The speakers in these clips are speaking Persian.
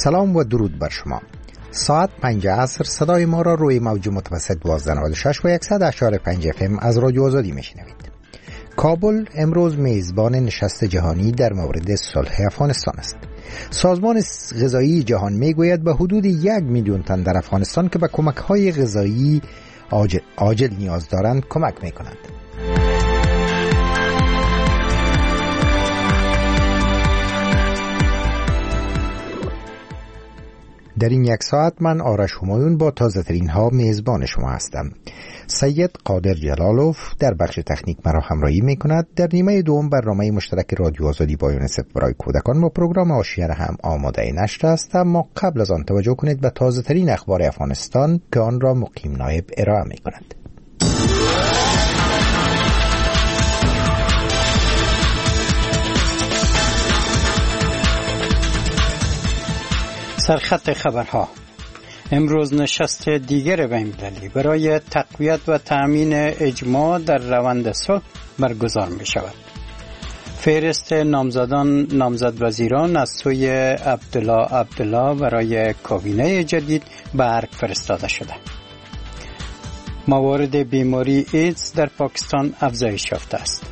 سلام و درود بر شما. ساعت 5 عصر صدای ما را روی موج متوسط 1296 و 100.5 FM از رادیو آزادی میشنوید. کابل امروز میزبان نشست جهانی در مورد صلح افغانستان است. سازمان غذایی جهان میگوید به حدود 1 میلیون تن در افغانستان که به کمک‌های غذایی عاجل نیاز دارند کمک میکنند. در این 1 ساعت من آرش همایون با تازه ترین ها میزبان شما هستم. سید قادر جلالوف در بخش تکنیک مرا همراهی می کند. در نیمه دوم برنامه مشترک رادیو آزادی با یونیسف برای کودکان با پروگرام آشیانه هم آماده نشر است، اما قبل از آن توجه کنید به تازه ترین اخبار افغانستان که آن را مقیم نایب ارائه می کند. سرخط خبرها. امروز نشست دیگر بین‌المللی برای تقویت و تأمین اجماع در روند صلح برگزار می شود. فهرست نامزد وزیران از سوی عبدالله برای کابینه جدید به ارگ فرستاده شده. موارد بیماری ایدز در پاکستان افزایش یافته است.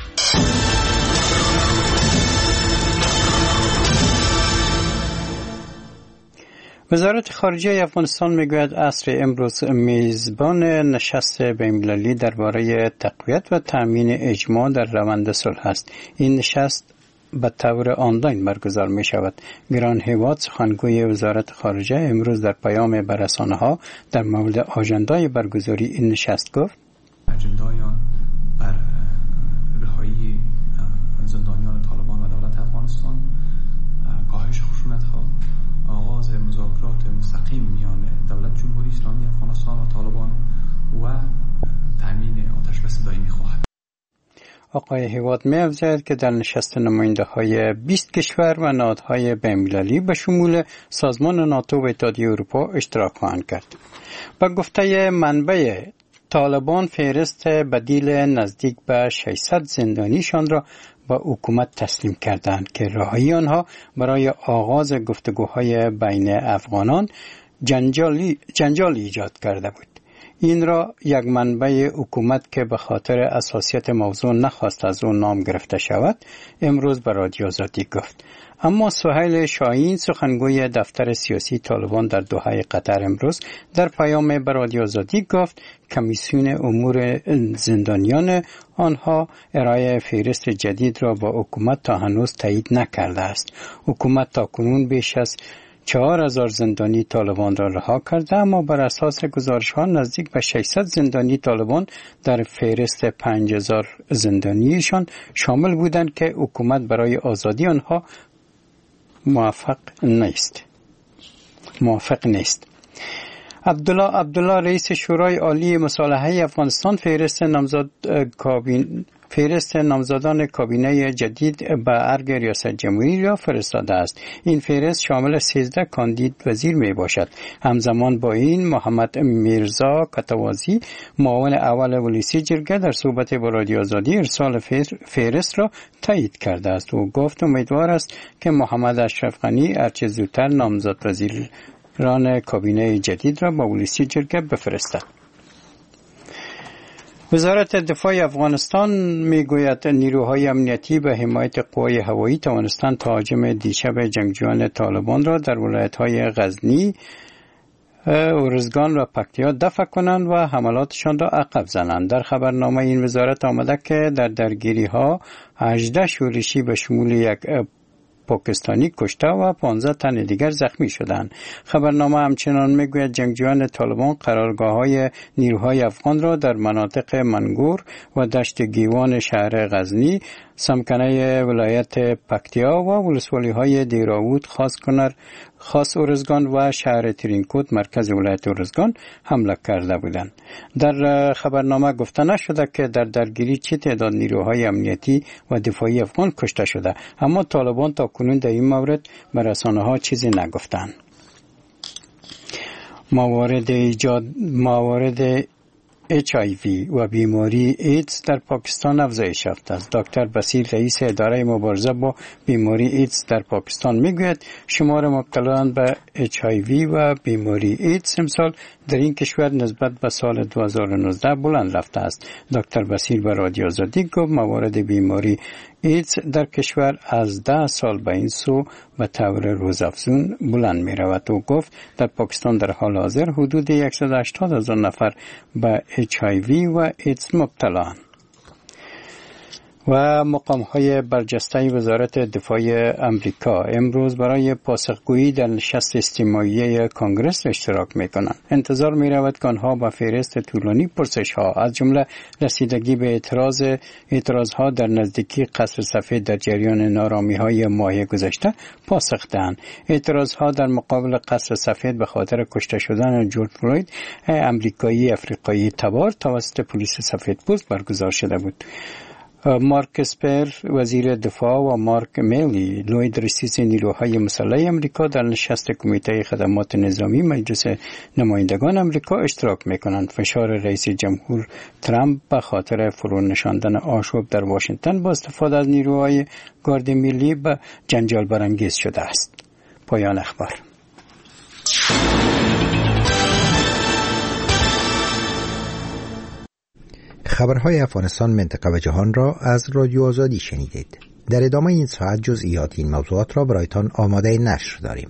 وزارت خارجه افغانستان میگوید عصر امروز میزبان نشست بین‌المللی درباره تقویت و تأمین اجماع در روند صلح است. این نشست به طور آنلاین برگزار می شود. گران هیواد سخنگوی وزارت خارجه امروز در پیام به رسانه‌ها در مورد آژاندای برگزاری این نشست گفت: اجندای آن بر رهایی زندانیان طالبان و دولت افغانستان، کاهش خشونت‌ها، آغاز مذاکرات مستقیم میان دولت جمهوری اسلامی افغانستان و طالبان و تامین آتشبس دائمی خواهد. آقای هیواد می‌افزاید که در نشست نماینده‌های 20 کشور و نهادهای بین‌المللی به شمول سازمان ناتو و اتحادیه اروپا اشتراک خواهند کرد. با گفته منبع طالبان فهرست بدیل نزدیک به 600 زندانیشان را با حکومت تسلیم کردند که رهایی آنها برای آغاز گفتگوهای بین افغانان جنجال ایجاد کرده بود. این را یک منبع حکومت که به خاطر اساسیت موضوع نخواست از او نام گرفته شود امروز به رادیو آزادی گفت. اما سهیل شاهین سخنگوی دفتر سیاسی طالبان در دوحه قطر امروز در پیام به رادیو آزادی گفت کمیسیون امور زندانیان آنها ارائه فهرست جدید را با حکومت تا هنوز تایید نکرده است. حکومت تاکنون بیش از 4000 زندانی طالبان را رها کرده، اما بر اساس گزارش‌ها نزدیک به 600 زندانی طالبان در فهرست 5000 زندانیشان شامل بودند که حکومت برای آزادی آنها موافق نیست. عبدالله رئیس شورای عالی مصالحه افغانستان فهرست نامزدان کابینه جدید به ارگ ریاست جمهوری را فرستاده است. این فهرست شامل 13 کاندید وزیر می باشد. همزمان با این محمد میرزا کتوازی معاون اول ولسی جرگه در صحبت با رادیو آزادی ارسال فهرست را تایید کرده است. او گفت امیدوار است که محمد اشرف غنی هرچه زودتر نامزد وزیران کابینه جدید را با ولسی جرگه بفرستد. وزارت دفاع افغانستان میگوید نیروهای امنیتی به حمایت قوای هوایی توانستند تهاجم دیشب جنگجویان طالبان را در ولایت‌های غزنی، ارزگان و پکتیا دفع کنند و حملاتشان را عقب زنند. در خبرنامه این وزارت آمده که در درگیری‌ها 18 شورشی به شمول یک پاکستانی کشته و 15 تن دیگر زخمی شدند. خبرنامه همچنان میگوید جنگجویان طالبان قرارگاه‌های نیروهای افغان را در مناطق منگور و دشت گیوان شهر غزنی، سمکنه ولایت پکتیا و ولسوالی‌های دیراود، خاص ارزگان و شهر ترینکوت مرکز ولایت ارزگان حمله کرده بودند. در خبرنامه گفته نشده که در درگیری چه تعداد نیروهای امنیتی و دفاعی افغان کشته شده، اما طالبان تا کنون در این مورد به رسانه‌ها چیزی نگفتند. موارد HIV و بیماری ایدز در پاکستان افزایش یافته است. دکتر بسیل رئیس اداره مبارزه با بیماری ایدز در پاکستان میگوید شمار مبتلایان به HIV و بیماری ایدز امسال در این کشور نسبت به سال 2019 بلند رفته است. دکتر بسیل به رادیو آزادی گفت موارد بیماری ایدز در کشور از 10 سال به این سو به طور روزافزون بلند می رود و گفت در پاکستان در حال حاضر حدود 180,000 نفر به HIV و ایدز مبتلان. و مقام‌های برجسته وزارت دفاع امریکا امروز برای پاسخگویی در نشست اجتماعی کنگره اشتراک می‌کنند. انتظار می‌رود که آنها با فهرست طولانی پرسش‌ها از جمله رسیدگی به اعتراض‌ها در نزدیکی قصر سفید در جریان نارامی‌های ماه گذشته پاسخ دهند. اعتراض‌ها در مقابل قصر سفید به خاطر کشته شدن جورج فلوید امریکایی افریقایی تبار توسط پلیس سفیدپوست برگزار شده بود. مارک اسپر وزیر دفاع و مارک میلی لوید رئیس نیروهای مسلح امریکا در نشست کمیته خدمات نظامی مجلس نمایندگان امریکا اشتراک میکنند. فشار رئیس جمهور ترامپ به خاطر فرو نشاندن آشوب در واشنگتن با استفاده از نیروهای گارد ملی به جنجال برانگیز شده است. پایان اخبار. خبرهای افغانستان، منطقه و جهان را از رادیو آزادی شنیدید. در ادامه این ساعت جزئیات این موضوعات را برایتان آماده نشر داریم.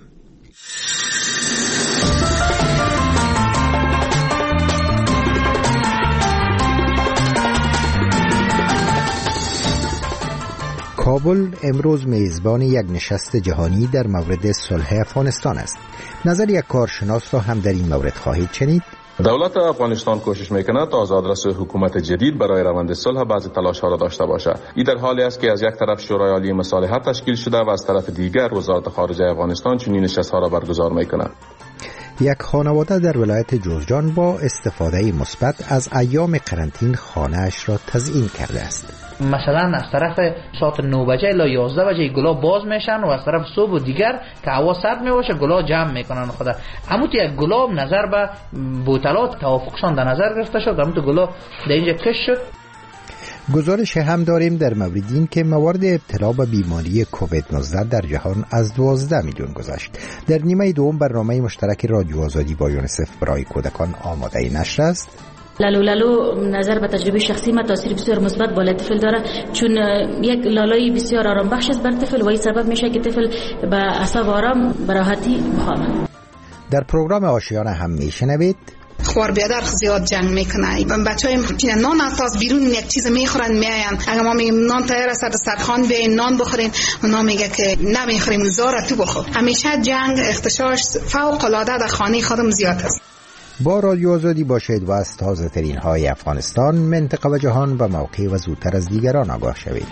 کابل امروز میزبان یک نشست جهانی در مورد صلح افغانستان است. نظر یک کارشناس را هم در این مورد خواهید شنید. دولت افغانستان کوشش میکند تا آزادرس حکومت جدید برای روند صلح بعضی تلاش‌ها را داشته باشد. این در حالی است که از یک طرف شورای عالی مصالحت تشکیل شده و از طرف دیگر وزارت خارجه افغانستان چنین نشست‌ها را برگزار میکند. یک خانواده در ولایت جوزجان با استفاده مثبت از ایام قرنطین خانه‌اش را تزیین کرده است. مثلا از طرف ساعت 9 بجه الی 11 بجه گلا باز میشن و از طرف صبح و دیگر که هوا سرد میباشه گلا جمع میکنن خود. همون یک گلا نظر به بوتلات توافقشان در نظر گرفته شد. همون گلا در اینجا کش شد. گزارش هم داریم در مورد این که موارد ابتلا به بیماری کووید 19 در جهان از 12 میلیون گذشت. در نیمه دوم برنامه مشترک رادیو آزادی با یونیسف برای کودکان آماده نشر است. لالو نظر به تجربه شخصی ما تاثیر بسیار مثبت بالای طفل داره، چون یک لالایی بسیار آرام بخش است بر طفل و این سبب میشه که طفل به اعصاب آرام به راحتی بخوابه. در پروگرام آشیانه هم میشنوید خوار بیادر زیاد جنگ میکنه. بچهای نان از بیرون یک چیز میخورن میاین، اگه ما میگیم نان تیار است دسترخوان بیاین نان بخورین، اونا میگه که نمیخوریم زارا تو بخور. همیشه جنگ اختشاش فوق العاده در خانه خودم زیاد است. با رادیو آزادی باشید و از تازه ترین های افغانستان، منطقه و جهان و موقع و زودتر از دیگران آگاه شوید.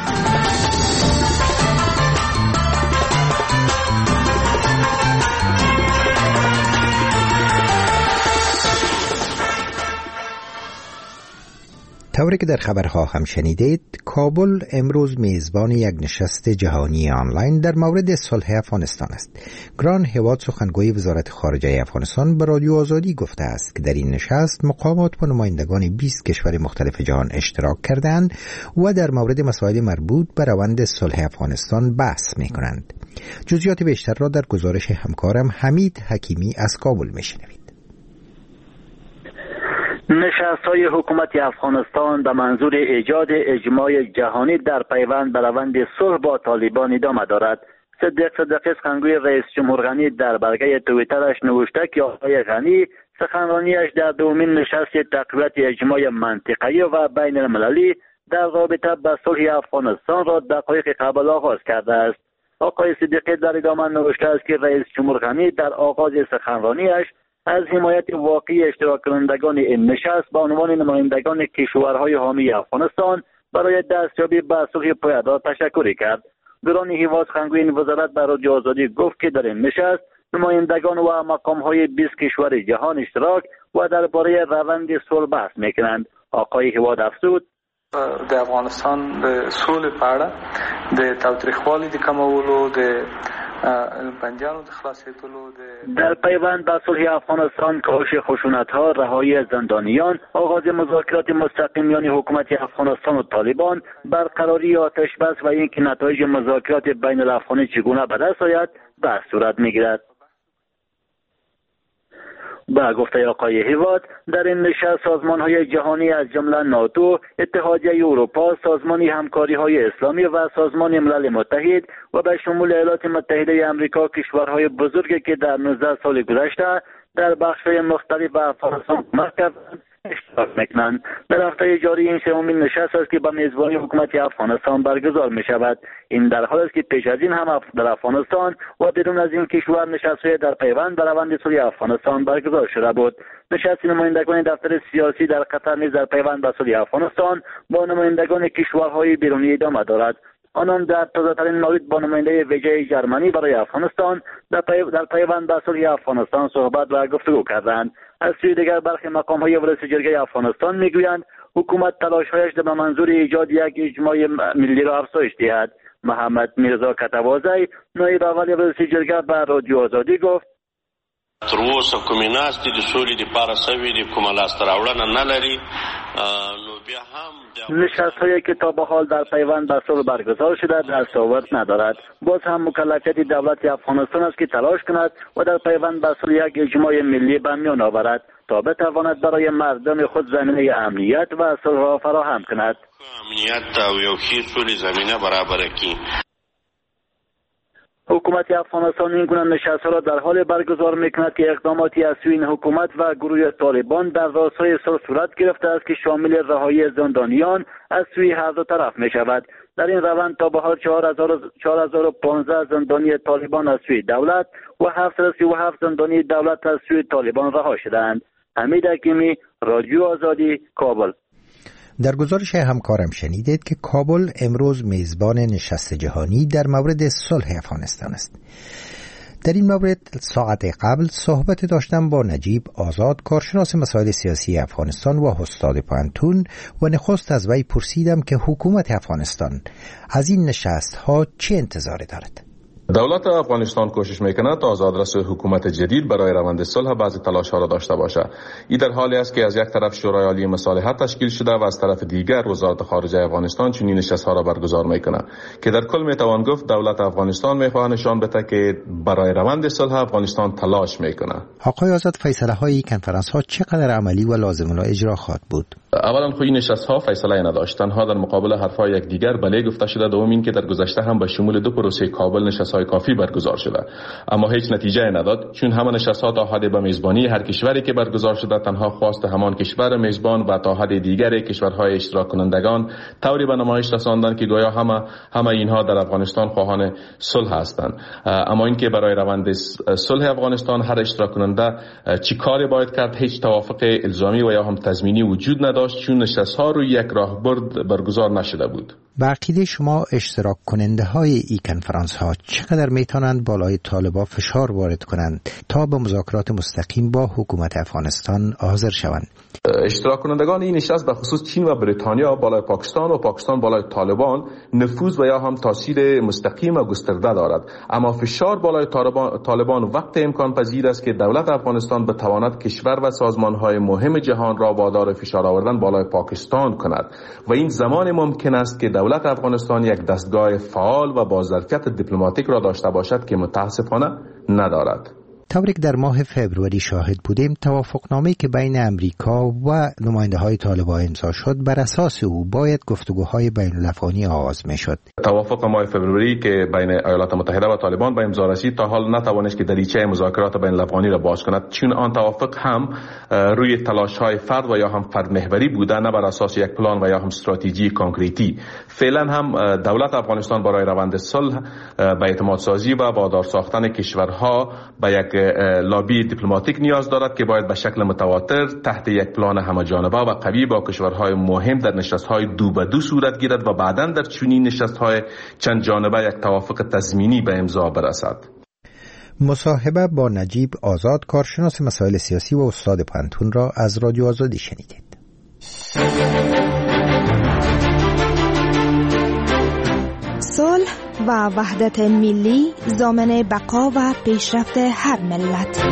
طوری که در خبرها هم شنیدید، کابل امروز میزبان یک نشست جهانی آنلاین در مورد صلح افغانستان است. گران هواد سخنگوی وزارت خارجه افغانستان به رادیو آزادی گفته است که در این نشست مقامات و نمایندگان 20 کشور مختلف جهان اشتراک کردند و در مورد مسائل مربوط به روند صلح افغانستان بحث می‌کنند. جزئیات بیشتر را در گزارش همکارم حمید حکیمی از کابل می‌شنوید. نشست‌های حکومت افغانستان به منظور ایجاد اجماع جهانی در پیوند به روند صلح با طالبان ادامه دارد. صدیق صدیقی سخنگوی رئیس جمهور غنی در برگه توییترش نوشته که آقای غنی سخنرانیش در دومین نشست تقویت اجماع منطقه‌ای و بین المللی در رابطه با صلح افغانستان را دقایق قبل آغاز کرده است. آقای صدیقی در ادامه نوشته است که رئیس جمهور غنی در آغاز سخنرانیش از حمایت واقعی اشتراک کنندگان این نشست به عنوان نمایندگان کشورهای حامی افغانستان برای دستیابی به صلح پایدار تشکر کرد. گران هیواز سخنگوی این وزارت به رادیو آزادی گفت که در این نشست نمایندگان و مقامهای 20 کشور جهان اشتراک و درباره روند صلح بحث میکنند. آقای هیواد افزود د افغانستان د سولې په اړه د تاوتریخوالي د کمولو د در پیوند به صلح افغانستان، کاهش خشونت‌ها، رهایی زندانیان، آغاز مذاکرات مستقیم میان حکومت افغانستان و طالبان، برقراری آتش بس و اینکه نتایج مذاکرات بین الافغانی چگونه به دست آید بحث صورت می‌گیرد. با گفته آقای هیواد، در این نشست سازمان‌های جهانی از جمله ناتو، اتحادیه اروپا، سازمان همکاری‌های اسلامی و سازمان ملل متحد و به شمول ایالات متحده آمریکا، کشورهای بزرگی که در 19 سال گذشته در بخش‌های مختلف افغانستان کمک کردند اشتراک میکنند. در هفته جاری این سومین نشست است که به میزبانی حکومت افغانستان برگزار می شود. این در حالی است که پیش از این هم در افغانستان و بیرون از این کشور نشست‌های در پیوند به روند صلح افغانستان برگزار شده بود. نشست نمایندگان دفتر سیاسی در قطر نیز در پیوند به صلح افغانستان با نمایندگان کشورهای بیرونی ادامه دارد. آنان در تازه‌ترین مورد با نماینده ویژه ژرمنی برای افغانستان در پیوند به صلح افغانستان صحبت و گفتگو کردند. از سوی دیگر برخی مقام‌های رئیس جرگه افغانستان میگویند حکومت تلاش‌هایش به منظور ایجاد یک اجماع ملی را افزایش دهد. محمد میرزا کتوازی، نایب اول رئیس جرگه، به رادیو آزادی گفت: تر اوسه کومې ناستې د سولې دپاره سوي دي، کومه لاسته راوړنه نه لري. نو بیا هم نشست‌هایی که تا به حال در پیوند به صلح برگزار شده دستاورد ندارد. باز هم مکلفیت دولت افغانستان است که تلاش کند و در پیوند به صلح یک اجماع ملی به میان آورد تا بتواند برای مردم خود زمینه امنیت و صلح را فراهم کند. امنیت او یو ښې سولې زمینه برابره کړي. حکومت افغانستان این گونه نشست‌ها را در حال برگزار می‌کند که اقداماتی از سوی این حکومت و گروه طالبان در راستای صلح صورت گرفته است که شامل رهایی زندانیان از سوی هر دو طرف می‌شود. در این روند تا به حال 4015 زندانی طالبان از سوی دولت و 737 زندانی دولت از سوی طالبان رها شدند. حمید حکیمی، رادیو آزادی، کابل. در گزارش همکارم شنیدید که کابل امروز میزبان نشست جهانی در مورد صلح افغانستان است. در این مورد ساعت قبل صحبت داشتم با نجیب آزاد، کارشناس مسائل سیاسی افغانستان و استاد پانتون، و نخست از وی پرسیدم که حکومت افغانستان از این نشست ها چه انتظاری دارد. دولت افغانستان کوشش میکند تا از آدرس حکومت جدید برای روند صلح بعضی تلاش‌ها را داشته باشد. این در حالی است که از یک طرف شورای عالی مصالحت تشکیل شده و از طرف دیگر وزارت خارجه افغانستان چنین نشست‌ها را برگزار میکند که در کل میتوان گفت دولت افغانستان میخواهد نشان بده که برای روند صلح افغانستان تلاش میکند. آقای آزاد، فیصله‌های این کنفرانس‌ها چقدر عملی و لازم الاجرا خواهد بود؟ اولا خو این نشست‌ها فیصله نداشت، تنها در مقابل حرف‌های یکدیگر بله گفته شده. دوم این که در گذشته هم به شمول دو پروسه کابل نشست‌های کافی برگزار شده، اما هیچ نتیجه نداد، چون همه نشست‌ها تا حد به میزبانی هر کشوری که برگزار شده تنها خواست همان کشور میزبان و تا حد دیگر کشورهای اشتراک کنندگان طوری به نمایش رساندند که گویا همه اینها در افغانستان خواهان صلح هستند. اما اینکه برای روند صلح افغانستان هر اشتراک کننده چی کاری باید کرد هیچ توافق الزامی و یا هم تضمینی وجود نداشت، چون نشست‌ها روی یک راهبرد برگزار نشده بود. به عقیده شما اشتراک کننده های این کنفرانس ها چقدر میتونند بالای طالبان فشار وارد کنند تا به مذاکرات مستقیم با حکومت افغانستان حاضر شوند؟ اشتراک کنندگان این نشست به خصوص چین و بریتانیا بالای پاکستان و پاکستان بالای طالبان نفوذ و یا هم تاثیر مستقیم و گسترده دارد، اما فشار بالای طالبان وقت امکان پذیر است که دولت افغانستان بتواند کشور و سازمان‌های مهم جهان را وادار فشار آوردن بالای پاکستان کند و این زمان ممکن است که دولت افغانستان یک دستگاه فعال و با ظرفیت دیپلماتیک را داشته باشد که متاسفانه ندارد. طوری که در ماه فبروری شاهد بودیم، توافقنامه‌ای که بین امریکا و نماینده‌های طالبان امضا شد، بر اساس او باید گفتگوهای بین‌الافغانی آغاز می‌شد. توافق ماه فبروری که بین ایالات متحده و طالبان به امضا رسید تا حال نتوانست که دریچه مذاکرات بین‌الافغانی را باز کند، چون آن توافق هم روی تلاش‌های فرد و یا هم فرد محوری بوده، نه بر اساس یک پلان و یا هم استراتژی کانکریتی. فعلا هم دولت افغانستان برای روند صلح به اعتماد سازی و وادار ساختن کشورها به یک لابی دیپلماتیک نیاز دارد که باید به شکل متواتر تحت یک پلان همه‌جانبه و قوی با کشورهای مهم در نشست‌های دو به دو صورت گیرد و بعداً در چنین نشست‌های چند جانبه یک توافق تضمینی به امضا برسد. مصاحبه با نجیب آزاد، کارشناس مسائل سیاسی و استاد پانتون را از رادیو آزادی شنیدید. صلح و وحدت ملی ضامن بقا و پیشرفت هر ملت.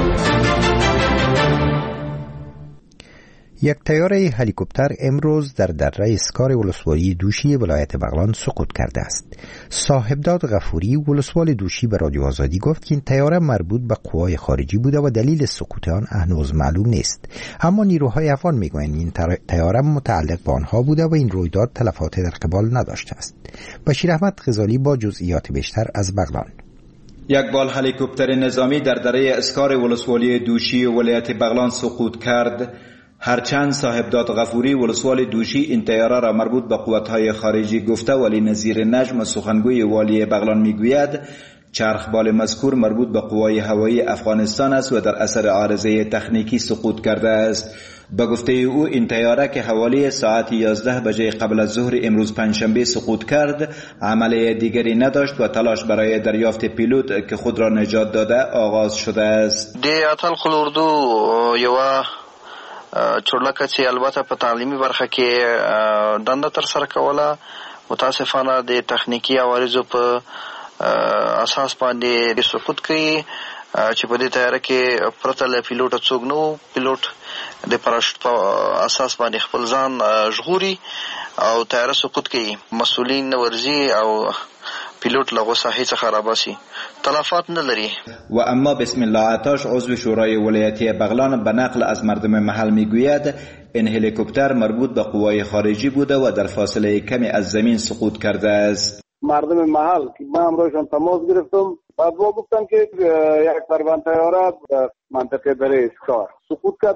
یک طیاره هلیکوپتر امروز در دره اسکار ولسوالی دوشی ولایت بغلان سقوط کرده است. صاحبداد غفوری ولسوال دوشی به رادیو آزادی گفت که این طیاره مربوط به قوای خارجی بوده و دلیل سقوط آن هنوز معلوم نیست. اما نیروهای افغان میگویند این طیاره متعلق به آنها بوده و این رویداد تلفات در قبال نداشته است. بشیر احمد غزالی با جزئیات بیشتر از بغلان. یک بال هلیکوپتر نظامی در دره اسکار ولسوالی دوشی ولایت بغلان سقوط کرد. هرچند صاحبداد غفوری ولسوال دوشی این طیاره را مربوط به قوت‌های خارجی گفته، ولی نظیر نجم سخنگوی والی بغلان میگوید چرخبال مذکور مربوط به قوای هوایی افغانستان است و در اثر عارضه تکنیکی سقوط کرده است. به گفته او این طیاره که حوالی ساعت 11 بجه قبل از ظهر امروز پنجشنبه سقوط کرد عملیه دیگری نداشت و تلاش برای دریافت پیلوت که خود را نجات داده آغاز شده است. دی اتل خلوردو یوا چورلکه چې البته په تعلیمي برخه کې دنده تر سره کوله، متاسفانه د تخنیکی عوارضو په اساس باندې سقوط کوي چې په دې تیاره کې پرته له پیلوټ څوک نو پیلوټ د پاراشوټ په اساس باندې خپل ځان ژغوري او تیاره سقوط کوي. مسؤلین ورزي او پیلوټ لغو ساحې څخه راباسي، تلفات نداری. و اما بسم الله عطاش عضو شورای ولایتی بغلان به نقل از مردم محل میگوید این هلیکوپتر مربوط به قوای خارجی بوده و در فاصله کمی از زمین سقوط کرده است. مردم محل که من امروزشان تماس گرفتم بعد با گفتن که یک پروانه طیاره در منطقه دره اسکار سقوط کرد.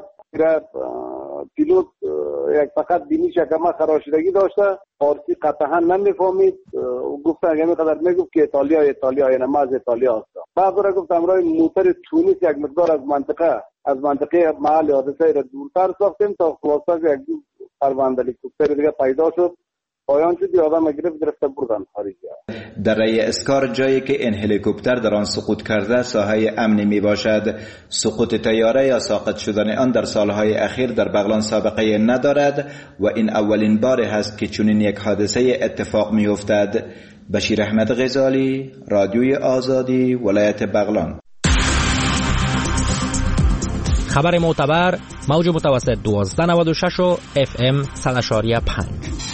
پیلوت یک فقط بینیش کما خراشیدگی داشته، فارسی قطعا نمیفهمید. گفتن همین قدر میگفت که ایتالیا یعنی ما از ایتالیا هستم. بعد را گفتم رای موتور تونس یک مقدار از منطقه محل حادثه را دورتر ساختیم تا خلاصه یک پرونده هلیکوپتر دیگه پیدا شد. پایان شد آدم گرفته بردن خارجی. دره اسکار جایی که این هلیکوپتر در آن سقوط کرده ساحه امنی می باشد. سقوط طیاره یا ساقط شدن آن در سالهای اخیر در بغلان سابقه ندارد و این اولین بار است که چنین یک حادثه اتفاق می افتد. بشیر احمد غزالی، رادیوی آزادی، ولایت بغلان. خبر معتبر، موج متوسط 1296 و FM 100.5.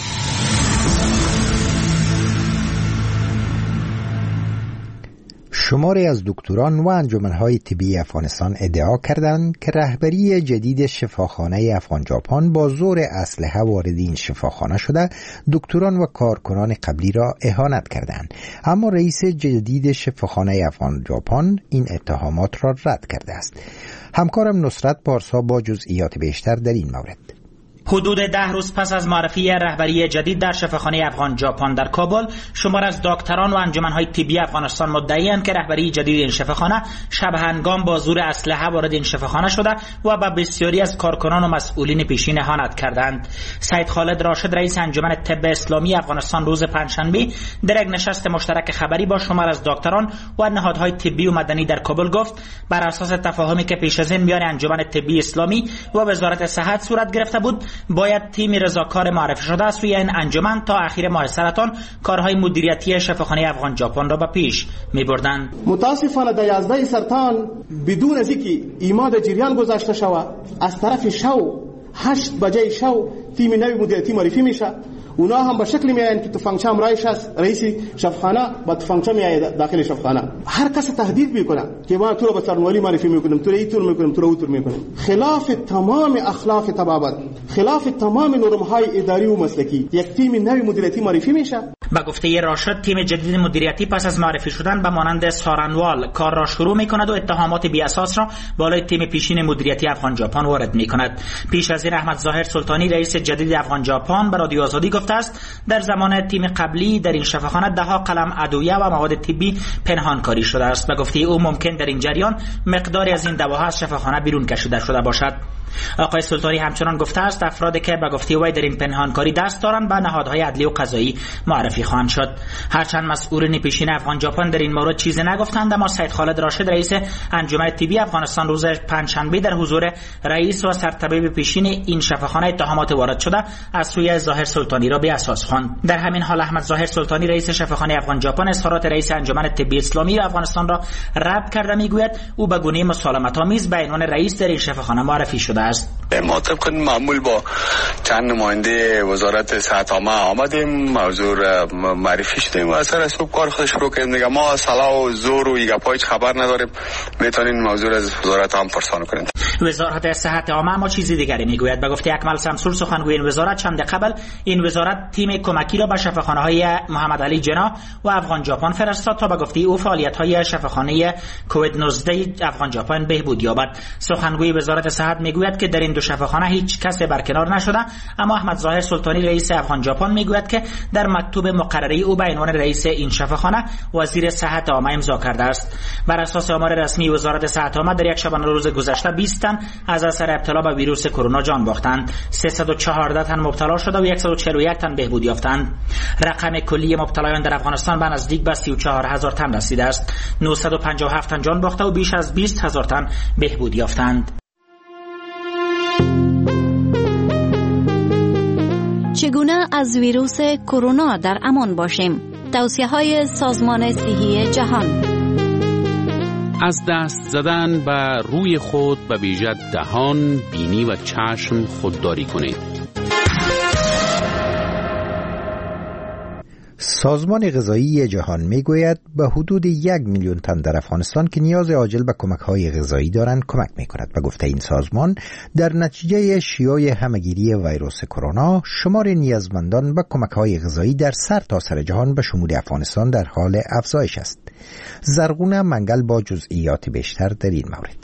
شماری از دکتران و انجمن‌های طبی افغانستان ادعا کردند که رهبری جدید شفاخانه افغان ژاپن با زور اسلحه وارد این شفاخانه شده دکتران و کارکنان قبلی را اهانت کردند. اما رئیس جدید شفاخانه افغان ژاپن این اتهامات را رد کرده است. همکارم نصرت پارسا با جزئیات بیشتر در این مورد. حدود 10 روز پس از معرفی رهبری جدید در شفاخانه افغان ژاپن در کابل، شمار از دکتران و انجمن‌های طبی افغانستان مدعی‌اند که رهبری جدید این شفاخانه شب هنگام با زور اسلحه وارد این شفاخانه شده و به بسیاری از کارکنان و مسئولین پیشین اهانت کردند. سید خالد راشد رئیس انجمن طب اسلامی افغانستان روز پنجشنبه در یک نشست مشترک خبری با شمار از دکتران و نهادهای طبی و مدنی در کابل گفت بر اساس تفاهمی که پیش از این میان انجمن طبی اسلامی و وزارت صحت صورت گرفته بود، باید تیم رضاکار معرفی شده از سوی این انجمن تا اخیر ماه سرطان کارهای مدیریتی شفاخانه افغان ژاپن را به پیش می‌بردند. متاسفانه در 11 سرطان بدون از اینکه ایماد جریان گذاشته شود از طرف شو 8 بجه شو تیم نوی مدیریتی معرفی میشه. اونا هم به شکلی میاین که تفنگچه همراهش است، رئیس شفاخانه با تفنگچه میاد داخل شفاخانه. هر کس تهدید میکنه که ما تو رو به سرنولی معرفی میکنیم، تو رو اینطور میکنیم، تو رو اونطور میکنیم. خلاف تمام اخلاق طبابت، خلاف تمام نرم‌های اداری و مسلکی، یک تیم نوی مدیریتی معرفی میشه. با گفته راشد تیم جدید مدیریتی پس از معرفی شدن به مانند سارنوال کار را شروع میکند و اتهامات بی اساس را بالای تیم پیشین مدیریتی افغان ژاپن وارد میکند. پیش از این احمد ظاهر سلطانی رئیس جدید افغان ژاپن به رادیو آزادی گفته است در زمان تیم قبلی در این شفاخانه ده ها قلم ادویه و مواد طبی پنهانکاری شده است. به گفته او ممکن در این جریان مقداری از این دواها از شفاخانه بیرون کشیده شده باشد. آقای سلطانی همچنان گفته است افرادی که به گفته وی در این پنهانکاری دست دارند به نهادهای عدلی و قضایی معرفی معرفی خواهند شد. هرچند مسئولین پیشین افغان ژاپن در این مورد چیزی نگفتند، اما سید خالد راشد رئیس انجمن طبی افغانستان روز پنجشنبه در حضور رئیس و سرطبیب پیشین این شفاخانه اتهامات وارد شده از سوی ظاهر سلطانی را به اساس خواند. در همین حال احمد ظاهر سلطانی رئیس شفاخانه افغان ژاپن اظهارات رئیس انجمن طبی اسلامی افغانستان را رد کرده. میگوید او به گونه مسالمت‌آمیز به عنوان رئیس در این شفاخانه معرفی شده است. ما طبق معمول با چند نماینده وزارت صحت عامه آمدیم، موضوع معرفی شدیم و اثر از کار خودش شروع کردیم. دیگه ما صلاح و زور و ایگاپای خبر نداریم، میتونین موضوع از وزارت هم پرسان کنید. وزارت صحت عامه اما چیزی دیگری میگوید. به گفته اکمل شمسور سخنگوی این وزارت، چند قبل این وزارت تیم کمکی را به شفاخانه‌های محمد علی جنا و افغان ژاپن فرستاد تا به گفته او فعالیت‌های شفاخانه کووید 19 افغان ژاپن بهبود یابد. سخنگوی وزارت صحت میگوید که در این دو شفاخانه هیچ کس برکنار نشده، اما احمد ظاهر سلطانی رئیس افغان ژاپن میگوید که در مکتوب مقرری او به عنوان رئیس این شفاخانه وزیر صحت عامه امضا کرده است. بر اساس آمار رسمی وزارت صحت عامه در یک شبانه روز گذشته 20 تن از اثر ابتلا به ویروس کرونا جان باختند، 314 تن مبتلا شده و 141 تن بهبود یافتند. رقم کلی مبتلایان در افغانستان به نزدیک به 34000 تن رسیده است. 957 تن جان باخته و بیش از 20000 تن بهبود یافتند. چگونه از ویروس کرونا در امان باشیم؟ توصیه‌های سازمان صحی جهان. از دست زدن به روی خود به ویژه دهان، بینی و چشم خودداری کنید. سازمان غذایی جهان میگوید به حدود 1 میلیون تن در افغانستان که نیاز عاجل به کمک‌های غذایی دارند کمک می‌کند. و گفته این سازمان در نتیجه شیوع همه‌گیری ویروس کرونا شمار نیازمندان به کمک‌های غذایی در سرتاسر جهان به شمول افغانستان در حال افزایش است. زرغونه منگل با جزئیات بیشتر در این مورد.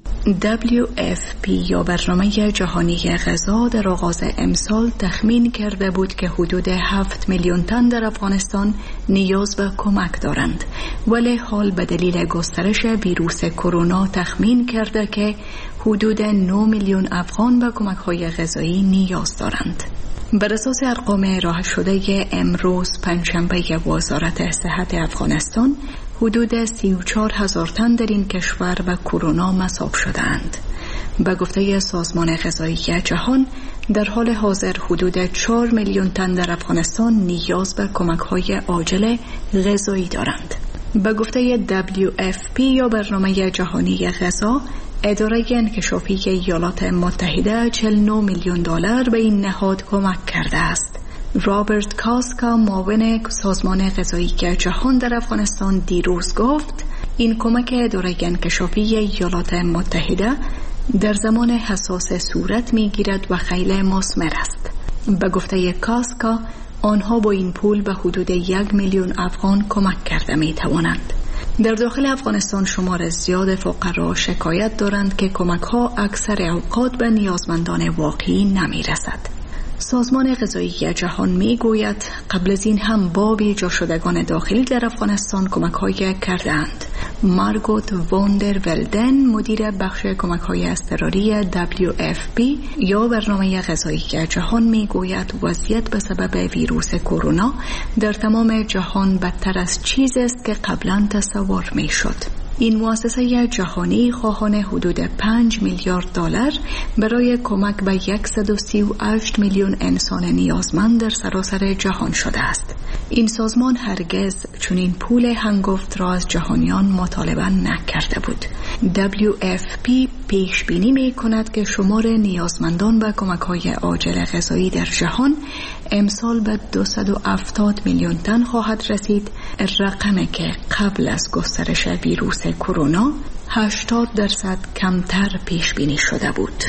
WFP یا برنامه جهانی غذا در آغاز امسال تخمین کرده بود که حدود 7 میلیون تن در افغانستان نیاز به کمک دارند، ولی حال به دلیل گسترش ویروس کرونا تخمین کرده که حدود 9 میلیون افغان به کمک‌های غذایی نیاز دارند. بر اساس ارقام ارائه شده امروز پنجشنبه وزارت صحت افغانستان، حدود 34000 تن در این کشور به کرونا مصاب شدند. به گفته سازمان غذایی جهان، در حال حاضر حدود 4 میلیون تن در افغانستان نیاز به کمک‌های عاجل غذایی دارند. به گفته WFP یا برنامه جهانی غذا، اداره انکشافی ایالات متحده 49 میلیون دلار به این نهاد کمک کرده است. رابرت کاسکا معاون سازمان غذایی جهان در افغانستان دیروز گفت این کمک اداره انکشافی ایالات متحده در زمان حساس صورت میگیرد و خیلی مثمر است. به گفته کاسکا آنها با این پول به حدود 1 میلیون افغان کمک کرده می توانند. در داخل افغانستان شمار زیاد فقرا شکایت دارند که کمک ها اکثر اوقات به نیازمندان واقعی نمی رسد. سازمان غذایی جهان می گوید قبل از این هم بابی جا شدگان داخلی در افغانستان کمک های کردند. مارگوت واندر ولدن مدیر بخش کمک های اضطراری WFP یا برنامه غذایی جهان می گوید وضعیت به سبب ویروس کرونا در تمام جهان بدتر از چیزی است که قبلا تصور می شد. این مؤسسه جهانی خواهان حدود 5 میلیارد دلار برای کمک به 138 میلیون انسان نیازمند در سراسر جهان شده است. این سازمان هرگز چنین پول هنگفت را از جهانیان مطالبه نکرده بود. WFP پیش بینی می کند که شمار نیازمندان به کمک های عاجل غذایی در جهان امسال به 270 میلیون تن خواهد رسید، رقمی که قبل از گسترش ویروس کرونا 80% کمتر پیش بینی شده بود.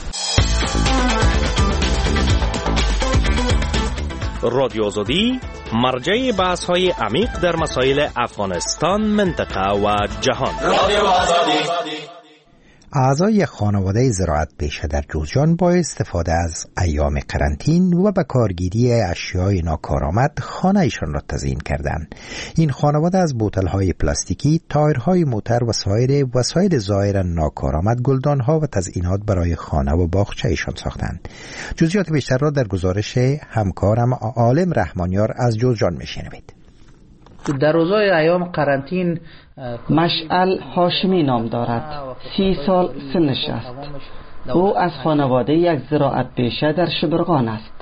رادیو آزادی مرجع بحث های عمیق در مسائل افغانستان، منطقه و جهان. اعضای خانواده زراعت پیشه در جوزجان با استفاده از ایام قرنطین و به کارگیری اشیای ناکارآمد خانه‌شان را تزیین کردند. این خانواده از بوتل‌های پلاستیکی، تایرهای موتر و سایر وسایل ظاهراً ناکارآمد گلدان‌ها و تزیینات برای خانه و باغچه‌شان ساختند. جزئیات بیشتر را در گزارش همکارم عالم رحمانیار از جوزجان می‌شنوید. در روزهای ایام قرنطین مشعل هاشمی نام دارد. 30 سال سنش است. او از خانواده یک زراعت پیشه در شبرغان است.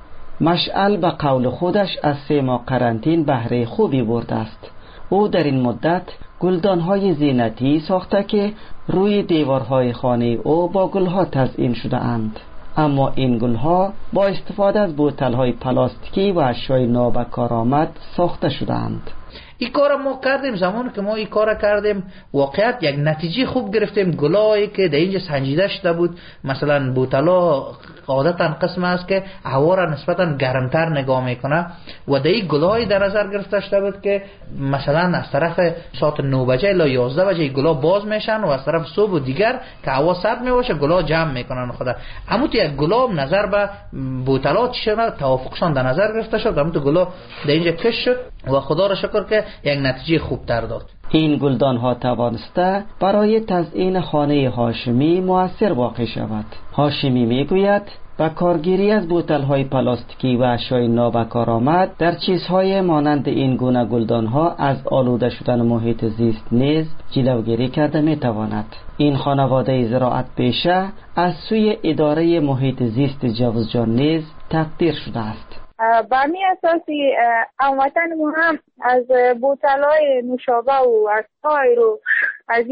مشعل به قول خودش از 3 ماه قرنطین بهره خوبی برده است. او در این مدت گلدان‌های زینتی ساخته که روی دیوارهای خانه او با گل‌ها تزیین شده اند. اما این گل‌ها با استفاده از بوتل‌های پلاستیکی و اشیای نابکارآمد ساخته شده‌اند. این کار ما کردیم. زمانی که ما این کار کردیم واقعیت یک نتیجه خوب گرفتیم. گلایی که در اینجا سنجیده شده بود، مثلا بوتلا عادتا قسم است که هوا را نسبتا گرمتر نگاه میکنه و در این گلای در نظر گرفته شده بود که مثلا از طرف ساعت 9 بجه الی 11 بجه گلا باز میشن و از طرف صبح و دیگر که هوا سرد میباشه گلا جمع میکنن خدا. اما تو یک گلا نظر به بوتلات شده توافقشان در نظر گرفته شد. اما تو گلا در اینجا کش شد و خدا را شکر که یک نتیجه خوب تر داد. این گلدان ها توانسته برای تزیین خانه هاشمی مؤثر واقع شود. هاشمی میگوید با کارگیری از بوتل های پلاستیکی و اشیای نابکارآمد در چیزهای مانند این گونه گلدان ها از آلوده شدن محیط زیست نیز جلوگیری کرده میتواند. این خانواده زراعت پیشه از سوی اداره محیط زیست جوزجان نیز تقدیر شده است. به می اساسی هموطن ما هم از بوتلای نوشابه و از تایر و از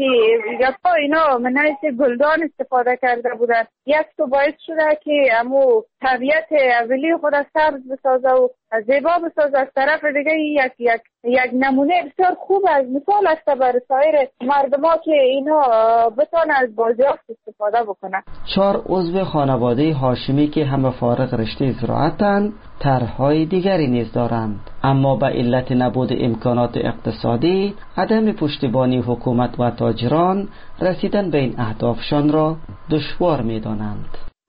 اینا منعیس گلدان استفاده کرده بودن. یک تو باعث شده که امو طبیعت اولی خود از سبز بسازه و زیبا بسازه. از طرف دیگه یک نمونه بسیار خوب از مثال است برای سایر مردم ها که اینا بتونن از بازیافت استفاده بکنن. 4 عضو خانواده هاشمی که همه فارغ رشته زراعتند طرح‌های دیگری نیز دارند، اما به علت نبود امکانات اقتصادی، عدم پشتیبانی حکومت و تاجران رسیدن به این اهدافشان را دشوار می‌دانند.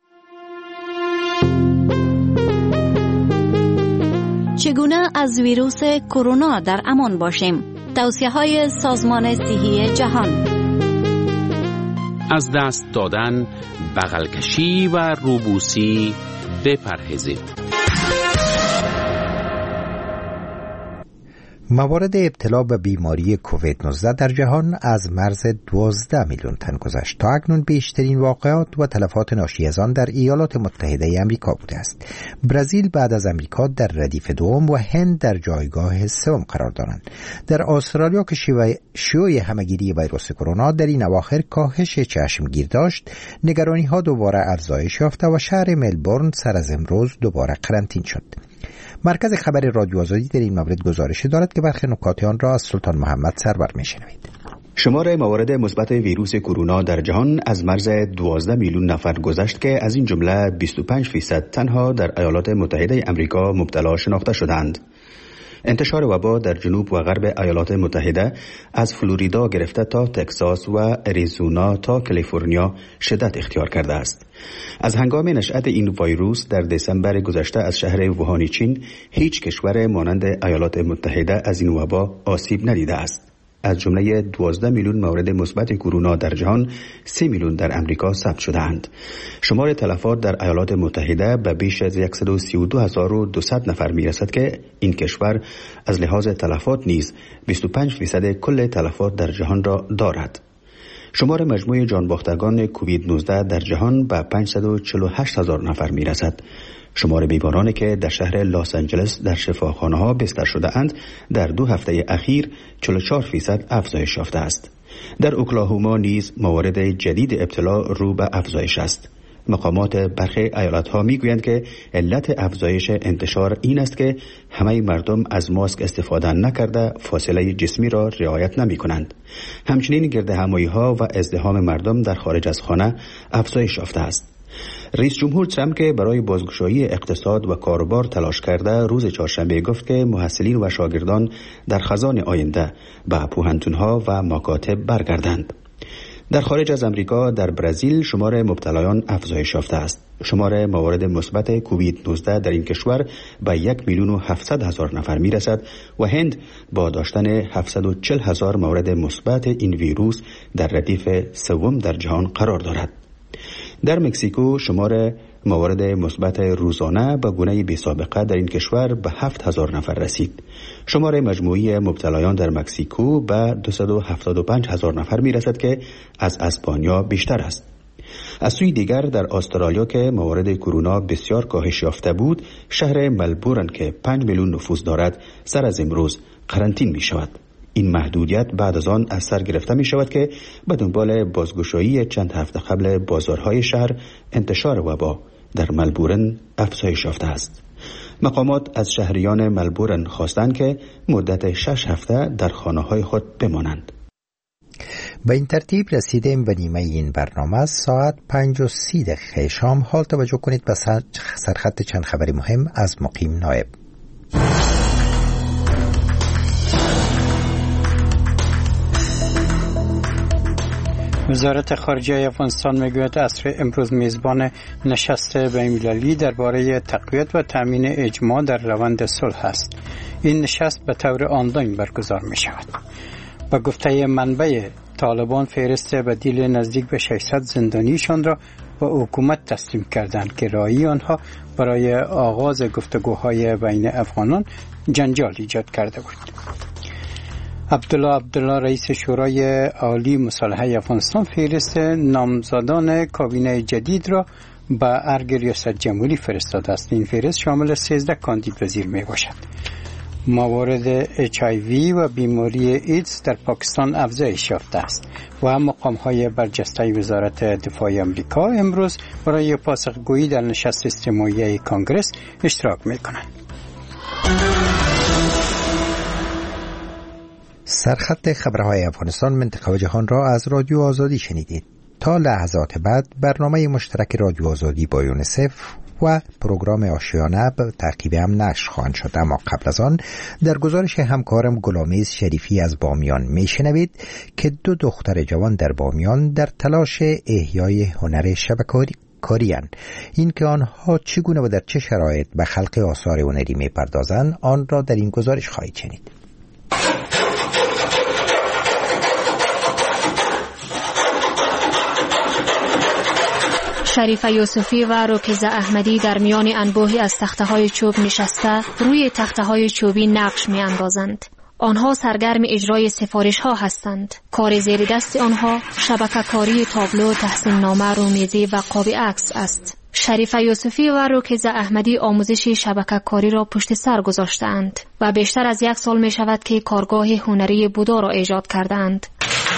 چگونه از ویروس کرونا در امان باشیم؟ توصیه‌های سازمان صحی جهان. از دست دادن، بغلکشی و روبوسی بپرهیزید. موارد ابتلا به بیماری کووید 19 در جهان از مرز 12 میلیون تن گذشت. تا اکنون بیشترین واقعات و تلفات ناشی از آن در ایالات متحده آمریکا بوده است. برزیل بعد از آمریکا در ردیف دوم و هند در جایگاه سوم قرار دارند. در استرالیا که شیوع همهگیری ویروس کرونا در این اواخر کاهش چشمگیر داشت، نگرانی ها دوباره افزایش یافته و شهر ملبورن سر از امروز دوباره قرنطین شد. مرکز خبر رادیو آزادی در این مورد گزارش دارد که برخی نکات آن را از سلطان محمد سرور میشنوید. شمار موارد مثبت ویروس کرونا در جهان از مرز 12 میلیون نفر گذشت که از این جمله 25% تنها در ایالات متحده آمریکا مبتلا شناخته شدند. انتشار وبا در جنوب و غرب ایالات متحده از فلوریدا گرفته تا تگزاس و اریزونا تا کالیفرنیا شدت اختیار کرده است. از هنگام نشأت این ویروس در دسامبر گذشته از شهر ووهان چین هیچ کشور مانند ایالات متحده از این وبا آسیب ندیده است. از جمله 12 میلیون مورد مثبت کرونا در جهان 3 میلیون در امریکا ثبت شده‌اند. شمار تلفات در ایالات متحده به بیش از 132,200 نفر میرسد که این کشور از لحاظ تلفات نیز 25% کل تلفات در جهان را دارد. شمار مجموع جانباختگان کووید 19 در جهان به 548,000 نفر میرسد. شمار بیمارانی که در شهر لس آنجلس در شفاخانه‌ها بستر شده اند در 2 هفته اخیر 44% افزایش یافته است. در اوکلاهوما نیز موارد جدید ابتلا رو به افزایش است. مقامات برخی ایالت‌ها میگویند که علت افزایش انتشار این است که همه مردم از ماسک استفاده نکرده فاصله جسمی را رعایت نمی‌کنند. همچنین گردهمایی‌ها و ازدحام مردم در خارج از خانه افزایش یافته است. رئیس جمهور ترامپ که برای بازگشایی اقتصاد و کاروبار تلاش کرده روز چهارشنبه گفت که محصلین و شاگردان در خزان آینده به پوهنتون‌ها و مکاتب برگردند. در خارج از امریکا در برزیل شمار مبتلایان افزایش یافته است. شمار موارد مثبت کووید 19 در این کشور به 1,700,000 نفر میرسد و هند با داشتن 740,000 مورد مثبت این ویروس در ردیف سوم در جهان قرار دارد. در مکزیکو شمار موارد مثبت روزانه به گونه بی‌سابقه در این کشور به 7,000 نفر رسید. شمار مجموعی مبتلایان در مکزیکو به 275,000 نفر میرسد که از اسپانیا بیشتر است. از سوی دیگر در استرالیا که موارد کرونا بسیار کاهش یافته بود، شهر ملبورن که 5 میلیون نفوس دارد سر از امروز قرنطین می شود. این محدودیت بعد از آن از سر گرفته می شود که به دنبال بازگشایی چند هفته قبل بازارهای شهر انتشار وبا در ملبورن افزایش یافته است. مقامات از شهریان ملبورن خواستند که مدت 6 هفته در خانه‌های خود بمانند. به این ترتیب رسیدیم به نیمه این برنامه. ساعت 5:30 شام. حال توجه کنید به سرخط چند خبری مهم از مقیم نایب. وزارت خارجه افغانستان میگوید عصر امروز میزبان نشست بین‌المللی درباره تقویت و تامین اجماع در روند صلح است. این نشست به طور آنلاین برگزار می شود. با گفته منبع طالبان فهرست بدیل نزدیک به 600 زندانیشان را به حکومت تسلیم کردند که راهی آنها برای آغاز گفتگوهای بین افغانان جنجال ایجاد کرده بود. عبدالله رئیس شورای عالی مصالحه افغانستان فهرست نامزدان کابینه جدید را به ارگ ریاست جمهوری فرستاده است. این فهرست شامل 13 کاندید وزیر می باشد. موارد HIV و بیماری ایدز در پاکستان افزایش یافته است و مقام‌های برجسته وزارت دفاع آمریکا امروز برای پاسخگویی در نشست اجتماعی کنگره اشتراک می‌کنند. سرخط خبرهای افغانستان منطقه و جهان را از رادیو آزادی شنیدید. تا لحظات بعد برنامه مشترک رادیو آزادی با یونیسف و پروگرام آشیانه به تعقیب هم نشر خواهند شد، اما قبل از آن در گزارش همکارم غلامیز شریفی از بامیان میشنوید که 2 دختر جوان در بامیان در تلاش احیای هنر شبکه‌کاری اند. این که آنها چگونه و در چه شرایط به خلق آثار هنری میپردازند آن را در این گزارش خواهید شنید. شریفه یوسفی و روکیزه احمدی در میان انبوهی از تخته‌های چوب نشسته روی تخته‌های چوبی نقش می‌اندازند. آنها سرگرم اجرای سفارش‌ها هستند. کار زیر دست آنها شبکه‌کاری تابلو، تحسین نامه، رومیزی و قاب عکس است. شریفه یوسفی و روکیزه احمدی آموزش شبکه‌کاری را پشت سر گذاشته‌اند و بیشتر از 1 سال می‌شود که کارگاه هنری بودا را ایجاد کرده‌اند.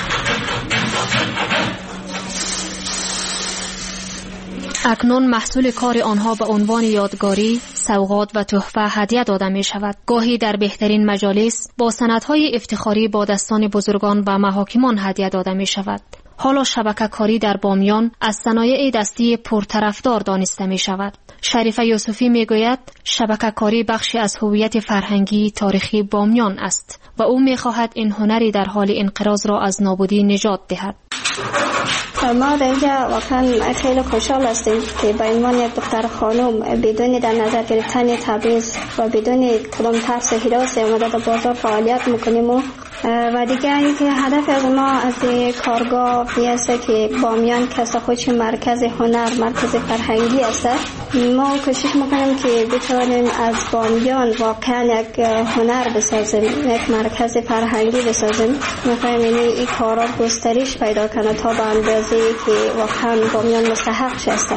اکنون محصول کار آنها به عنوان یادگاری، سوغات و تحفه هدیه داده می شود. گاهی در بهترین مجالس با سندهای افتخاری با دستان بزرگان و محاکمان هدیه داده می شود. حالا شبکه‌کاری در بامیان از صنایع دستی پرطرفدار دانسته می شود. شریفه یوسفی می گوید شبکه‌کاری بخشی از هویت فرهنگی تاریخی بامیان است و او می خواهد این هنری در حال انقراض را از نابودی نجات دهد. ما در اینجا واقعا خیلی خوشحال هستیم که با عنوان یک دختر خانم بدون در نظر گرفتن تبعیض و بدون کدام ترس و هراس اومده در بازار فعالیت میکنیم و دیگه اینکه هدف از ما از کارگاه است که بامیان کسا خودش مرکز هنر، مرکز فرهنگی است. ما کوشش میکنیم که بتوانیم از بامیان واقعا یک هنر بسازیم، یک مرکز فرهنگی بسازیم. میخوایم این کارا گسترش پیدا کنه تا به اندازه که واقعا بامیان مستحق است.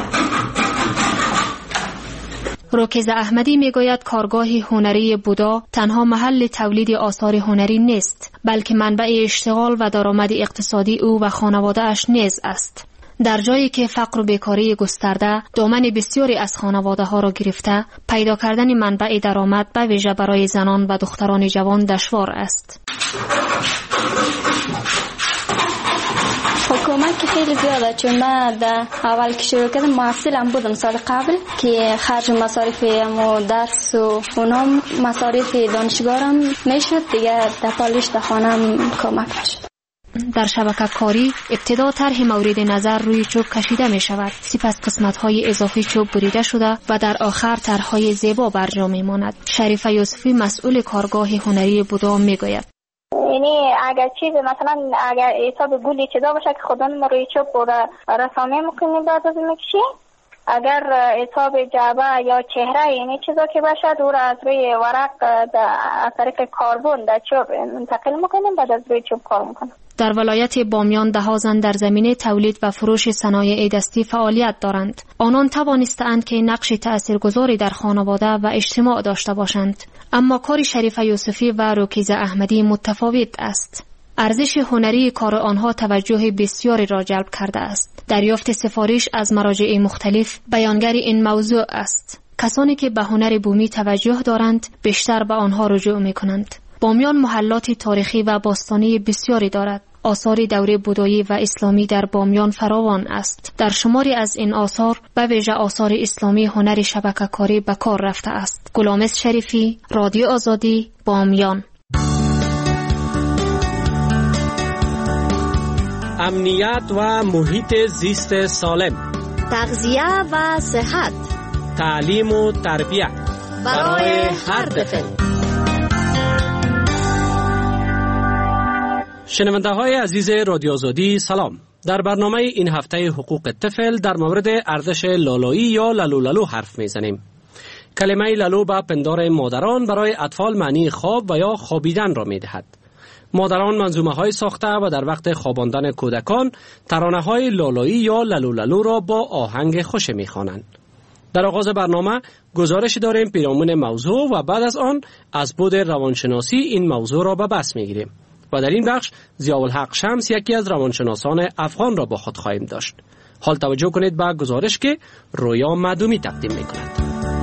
روکیزه احمدی میگوید کارگاه هنری بودا تنها محل تولید آثار هنری نیست، بلکه منبع اشتغال و درآمد اقتصادی او و خانواده اش نیز است. در جایی که فقر و بیکاری گسترده دامن بسیاری از خانواده ها را گرفته، پیدا کردن منبع درآمد به ویژه برای زنان و دختران جوان دشوار است. کمک که خیلی زیاده، چون من در اول که شروع کردم محصلم بودم سال قبل که خرج مصارف درس و اونم مصارف دانشگاهم میشد، دیگه در پالش در خانم کمک میشد. در شبکه کاری ابتدا طرح مورد نظر روی چوب کشیده می شود، سپس قسمت های اضافی چوب بریده شده و در آخر طرحهای زیبا برجا می ماند. شریفه یوسفی مسئول کارگاه هنری بودام می گوید یعنی اگر چیز مثلا اگر حساب گلی چیزا باشه که خودمون ما روی چوب رسانه میکنیم بعد از میکشیم، اگر حساب جعبه یا چهره یعنی چیزا که باشه دور از روی ورق از طریق کاربن در چوب منتقل میکنیم، بعد از روی چوب کار میکنیم. در ولایت بامیان ده ها زن در زمینه تولید و فروش صنایع دستی فعالیت دارند. آنان توانستند که نقش تأثیرگذاری در خانواده و اجتماع داشته باشند، اما کار شریفه یوسفی و روکیزه احمدی متفاوت است. ارزش هنری کار آنها توجه بسیاری را جلب کرده است. دریافت سفارش از مراجع مختلف بیانگر این موضوع است. کسانی که به هنر بومی توجه دارند بیشتر به آنها رجوع می کنند. بامیان محلات تاریخی و باستانی بسیاری دارد. آثار دوره بودایی و اسلامی در بامیان فراوان است. در شماری از این آثار به ویژه آثار اسلامی هنر شبکه‌کاری به کار رفته است. غلامرضا شریفی، رادیو آزادی، بامیان. امنیت و محیط زیست سالم، تغذیه و صحت، تعلیم و تربیت برای هر طفل. شنونده های عزیز رادیو آزادی سلام. در برنامه این هفته حقوق طفل در مورد ارزش لالایی یا لالو لالو حرف میزنیم. کلمه لالو به پندار مادران برای اطفال معنی خواب و یا خوابیدن را میدهد. مادران منظومه های ساخته و در وقت خواباندن کودکان ترانه های لالایی یا لالو لالو را با آهنگ خوش میخوانند. در آغاز برنامه گزارش داریم پیرامون موضوع و بعد از آن از بود روانشناسی این موضوع را به بحث میگیریم و در این بخش ضیاءالحق شمس یکی از روانشناسان افغان را با خود خواهیم داشت. حال توجه کنید به گزارش که رویا معدومی تقدیم میکند.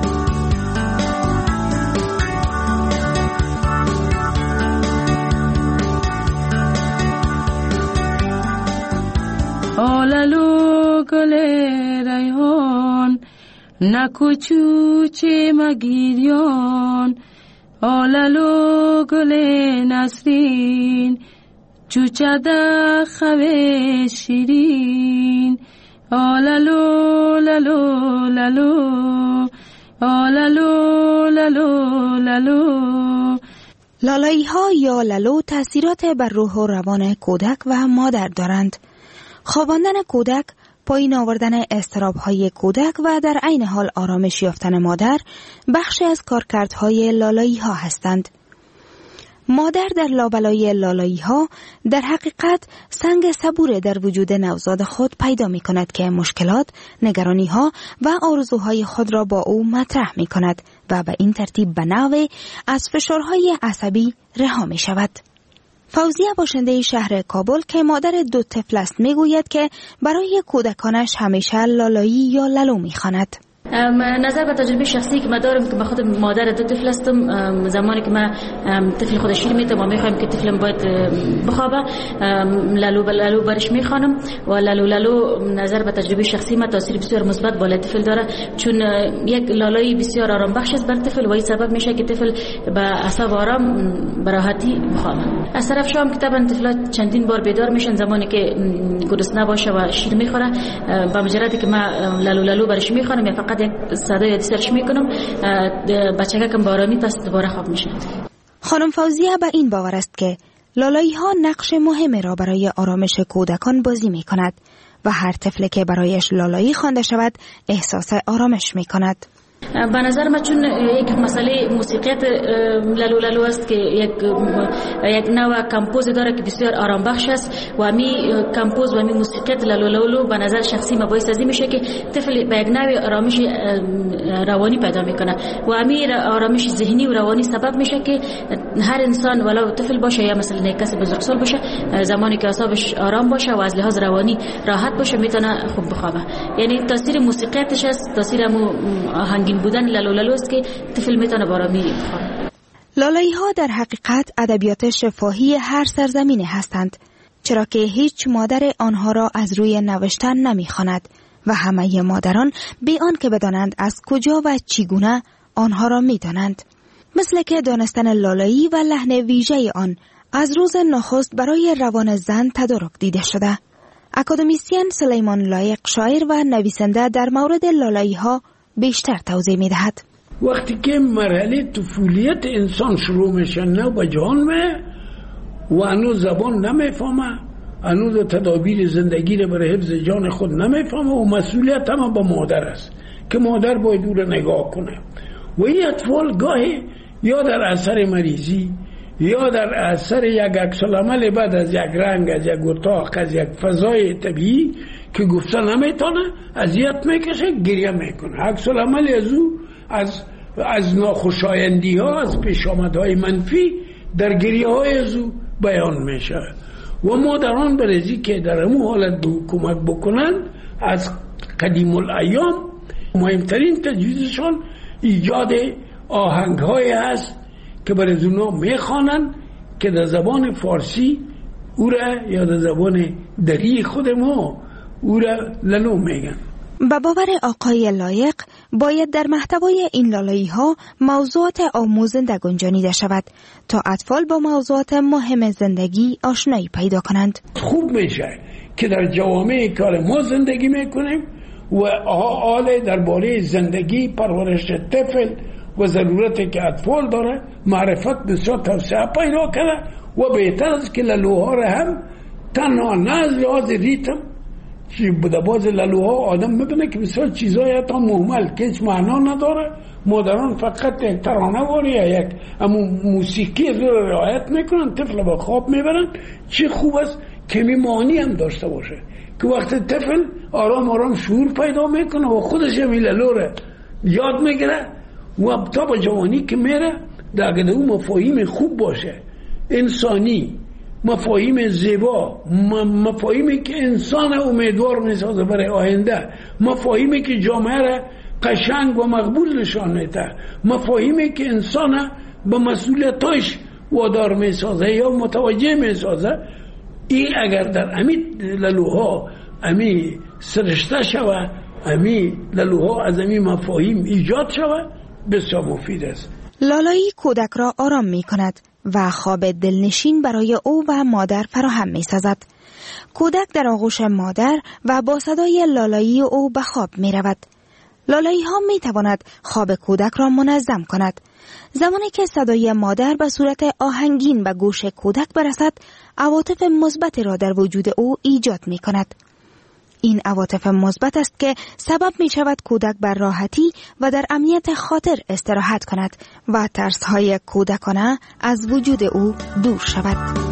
آلالو گل ریحان نکوچو چه مگیریان، آلالو گل نسرین چوچده خوه شیرین، آلالو لالو لالو آلالو لالو لالو. لالایی ها یا لالو تأثیرات بر روح و روان کودک و مادر دارند. خواباندن کودک، پایین آوردن اضطراب‌های کودک و در عین حال آرامش یافتن مادر بخشی از کارکردهای لالایی ها هستند. مادر در لابلای لالایی ها در حقیقت سنگ صبور در وجود نوزاد خود پیدا می کند که مشکلات، نگرانی ها و آرزوهای خود را با او مطرح می کند و به این ترتیب به نوعی از فشارهای عصبی رها می شود. فوزیه باشنده شهر کابل که مادر 2 طفل است میگوید که برای کودکانش همیشه لالایی یا لالو میخواند. نظر به تجربه شخصی که من دارم که من خود مادر 2 طفل هستم، زمانی که من طفل خود شیر میدم و میخوایم که طفلم باید بخوابه لالو لالو برش میخوانم و لالو لالو نظر به تجربه شخصی من تاثیر بسیار مثبت بالای طفل داره، چون یک لالایی بسیار آرام بخش است بر طفل و این سبب میشه که طفل به اعصاب آرام به راحتی بخوابه. از طرف شام که طبعا طفلات چندین بار بیدار میشن زمانی که گرسنه باشه و شیر میخوره، با مجردی که من لالو لالو برش میخوانم یا فقط یک صدای سرچ میکنم بچه کم بارمی پس دوباره خواب میشه. خانم فوزیه به این باور است که لالایی ها نقش مهمی را برای آرامش کودکان بازی می کند و هر طفل که برایش لالایی خوانده شود احساس آرامش می کند. به نظر من چون یک مسئله موسیقیت لالو لالو است که یک نوع کمپوز داره که بسیار آرام بخش است و امی کمپوز و امی موسیقیت لالو لالو به نظر شخصی ما باعث از این میشه که طفل به یک نوع آرامش روانی پیدا میکنه و امی آرامش ذهنی و روانی سبب میشه که هر انسان ولو طفل باشه یا مثلا یک کس بزرگسال باشه زمانی که اعصابش آرام باشه و از لحاظ روانی راحت باشه میتونه خوب بخوابه. یعنی تاثیر موسیقیتش است، تاثیر آهنگین بودن لالو لالو است که طفل میتونه بارامی بخوابه. لالایی ها در حقیقت ادبیات شفاهی هر سرزمینی هستند، چرا که هیچ مادر آنها را از روی نوشتن نمیخواند و همه مادران بی آن که بدانند از کجا و چگونه آنها را میدانند. مثل که دانستن لالایی و لحن ویژه آن از روز نخست برای روان زن تدارک دیده شده. اکادمیسین سلیمان لایق شاعر و نویسنده در مورد لالایی ها بیشتر توضیح می دهد. وقتی که مرحله طفولیت انسان شروع میشه نه به جهان و هنوز زبان نمیفهمه، هنوز تدابیر زندگی رو برای حفظ جان خود نمیفهمه و مسئولیت هم با مادر است که مادر باید او رو نگاه کنه. و این اطفال گاهی یا در اثر مریضی یا در اثر یک عکس‌العمل بعد از یک رنگ، از یک اتاق، از یک فضای طبیعی که گفته نمیتونه اذیت میکشه، گریه میکنه. عکس‌العمل از او از ناخوشایندی ها، از پیش آمدهای منفی در گریه های از او بیان میشه. و مادران برای که در همون حالت به کمک بکنن از قدیم الایام مهمترین تجویزشان ایجاد آهنگ های هست که برای اونا میخوانن که در زبان فارسی او را یا در زبان دری خود ما او را لالو میگن. به باور آقای لایق باید در محتوای این لالایی ها موضوعات آموزنده گنجانیده شود تا اطفال با موضوعات مهم زندگی آشنایی پیدا کنند. خوب میشه که در جوامع کار ما زندگی میکنیم و آله درباره زندگی، پرورش طفل و ضرورتی که اطفال داره معرفت بسیار توسعه پیدا کنه و بهتر است که لالوها را هم تنها نه از لحاظ ریتم که در باز لالوها آدم میبینه که بسیار چیزای حتی مهمل که هیچ معنا نداره، مادران فقط یک ترانه واری یا یک موسیقی از رو رعایت میکنن، طفل به خواب میبرن. چه خوب است که معانی هم داشته باشه که وقت طفل آرام آرام شعور پیدا میکنه و خودش هم لالو را یاد میگیره و تا به جوانی که میره در اون مفاهیم خوب باشه، انسانی، مفاهیم زیبا، مفاهیمی که انسان امیدوار میسازه برای آینده، مفاهیمی که جامعه را قشنگ و مقبول نشان میده، مفاهیمی که انسان به مسئولیتش وادار میسازه یا متوجه میسازه. این اگر در امی لالوها امی سرشته شود، امی لالوها از امی مفاهیم ایجاد شود، بسیار مفید است. لالایی کودک را آرام می کند و خواب دلنشین برای او و مادر فراهم می سازد. کودک در آغوش مادر و با صدای لالایی او به خواب می رود. لالایی ها می تواند خواب کودک را منظم کند. زمانی که صدای مادر به صورت آهنگین به گوش کودک برسد، عواطف مثبت را در وجود او ایجاد می کند. این عواطف مثبت است که سبب می شود کودک بر راحتی و در امنیت خاطر استراحت کند و ترس‌های کودکانه از وجود او دور شود.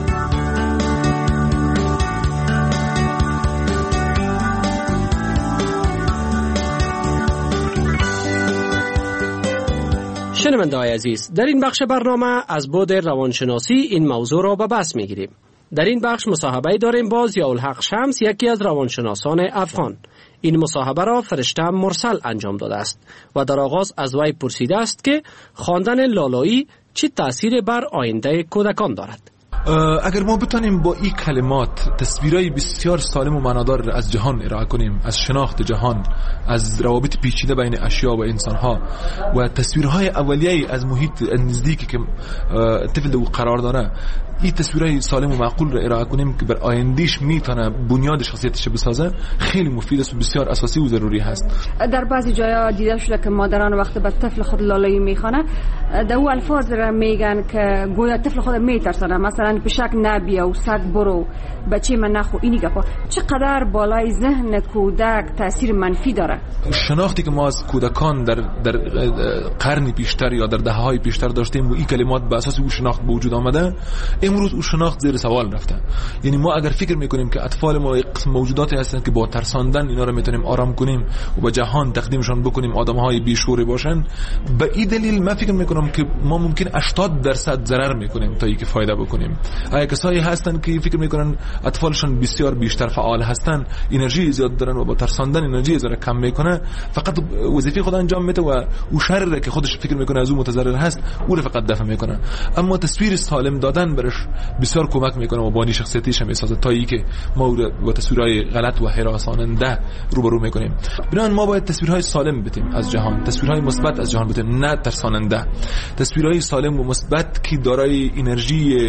شنونده‌های عزیز، در این بخش برنامه از بعد روانشناسی این موضوع را به بحث می‌گیریم. در این بخش مصاحبه داریم با ضیاءالحق شمس، یکی از روانشناسان افغان. این مصاحبه را فرشته مرسل انجام داده است و در آغاز از وی پرسیده است که خواندن لالایی چه تأثیر بر آینده کودکان دارد. اگر ما بتانیم با این کلمات تصویرهای بسیار سالم و معنادار از جهان ارائه کنیم، از شناخت جهان، از روابط پیچیده بین اشیا و انسانها و تصویرهای اولیه از محیط نزدیکی که طفل در قرار داره، این تصویرهای سالم و معقول را ارائه کنیم که بر آیندهش میتونه بنیاد شخصیتش بسازه، خیلی مفید است و بسیار اساسی و ضروری هست. در بعضی جاها دیده شده که مادران وقتی به طفل خود لالایی میخوانه در او الفاظ را میگن که گویا طفل خود میترسانه، مثلا پشک نبیا و سگ برو، بچه من نخو. اینی گپا چقدر بالای ذهن کودک تاثیر منفی داره؟ شناختی که ما از کودکان در قرنی پیشتر یا در دهه‌های پیشتر داشتیم و این کلمات به اساس او شناخت به وجود آمده، امروز او شناخت زیر سوال رفته. یعنی ما اگر فکر میکنیم که اطفال ما قسم موجوداتی هستند که با ترساندن اینا رو میتونیم آرام کنیم و به جهان تقدیمشان بکنیم آدم‌های بیشعور باشن، به این دلیل من فکر میکنم که ما ممکن 80% ضرر میکنیم تا اینکه فایده بکنیم. کسایی هستن که فکر میکنن اطفالشون بسیار بیشتر فعال هستن، انرژی زیاد دارن و با ترساندن انرژی زیاد کم میکنه، فقط وظیفه خود انجام میده و او شر که خودش فکر میکنه از او متضرر هست او رو فقط دفع میکنه. اما تصویر سالم دادن برش بسیار کمک میکنه و بانی شخصیتیش هم میسازه تا اینکه ما با تصویرهای غلط و هراساننده روبرو میکنیم. بنابراین ما باید تصویرهای سالم بدیم از جهان، تصویرهای مثبت از جهان بدیم، نه ترساننده. تصویرهای سالم و مثبت که دارای انرژی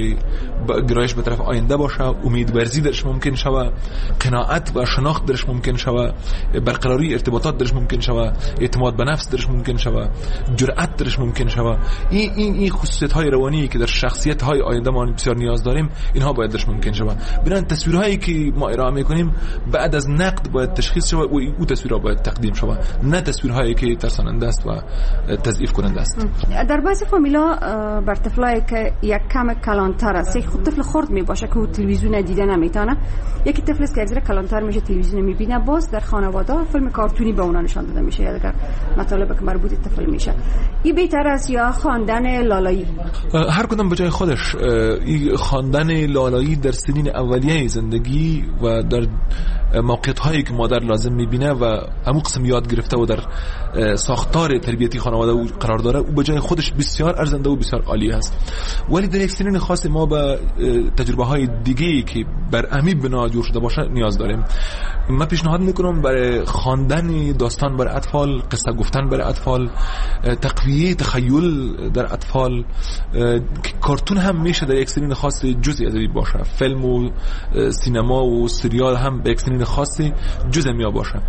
گرایش به طرف آینده باشه، امیدورزی درش ممکن شوه، قناعت و شناخت درش ممکن شوه، برقراری ارتباطات درش ممکن شوه، اعتماد به نفس درش ممکن شوه، جرأت درش ممکن شوه. این خصوصیت های روانی که در شخصیت های آینده ما بسیار نیاز داریم، اینها باید درش ممکن شوه. بنابراین تصویرهایی که ما ارائه میکنیم بعد از نقد باید تشخیص شوه و او تصویرها باید تقدیم شوه، نه تصویرهایی که ترساننده است و تضعیف کننده است. در بعضی فامیلا بر طفلایی که یک کم کلانتر است، خود طفل خرد می باشه که تلویزیون دیده نمیتونه، یکی طفل است که از کلانتر میشه تلویزیون میبینه، باز در خانواده فیلم کارتونی به اونا نشان داده میشه اگر مطالب که مربوط به طفل میشه. این بهتر است یا خواندن لالایی؟ هر کدام به جای خودش. خواندن لالایی در سنین اولیه زندگی و در موقعیت هایی که مادر لازم میبینه و همون قسم یاد گرفته و در ساختار تربیتی خانواده او قرار داره، او به جای خودش بسیار ارزنده و بسیار عالی است. ولی در یک سنین خاص ما به تجربه های دیگه‌ای که بر امی بنا جور شده باشه نیاز داریم. من پیشنهاد میکنم برای خواندن داستان برای اطفال، قصه گفتن برای اطفال، تقویه تخیل در اطفال، کارتون هم میشه در یک سنین خاص جزئی از این باشه، فیلم و سینما و سریال هم به یک سنین خاصی جزء می باشه.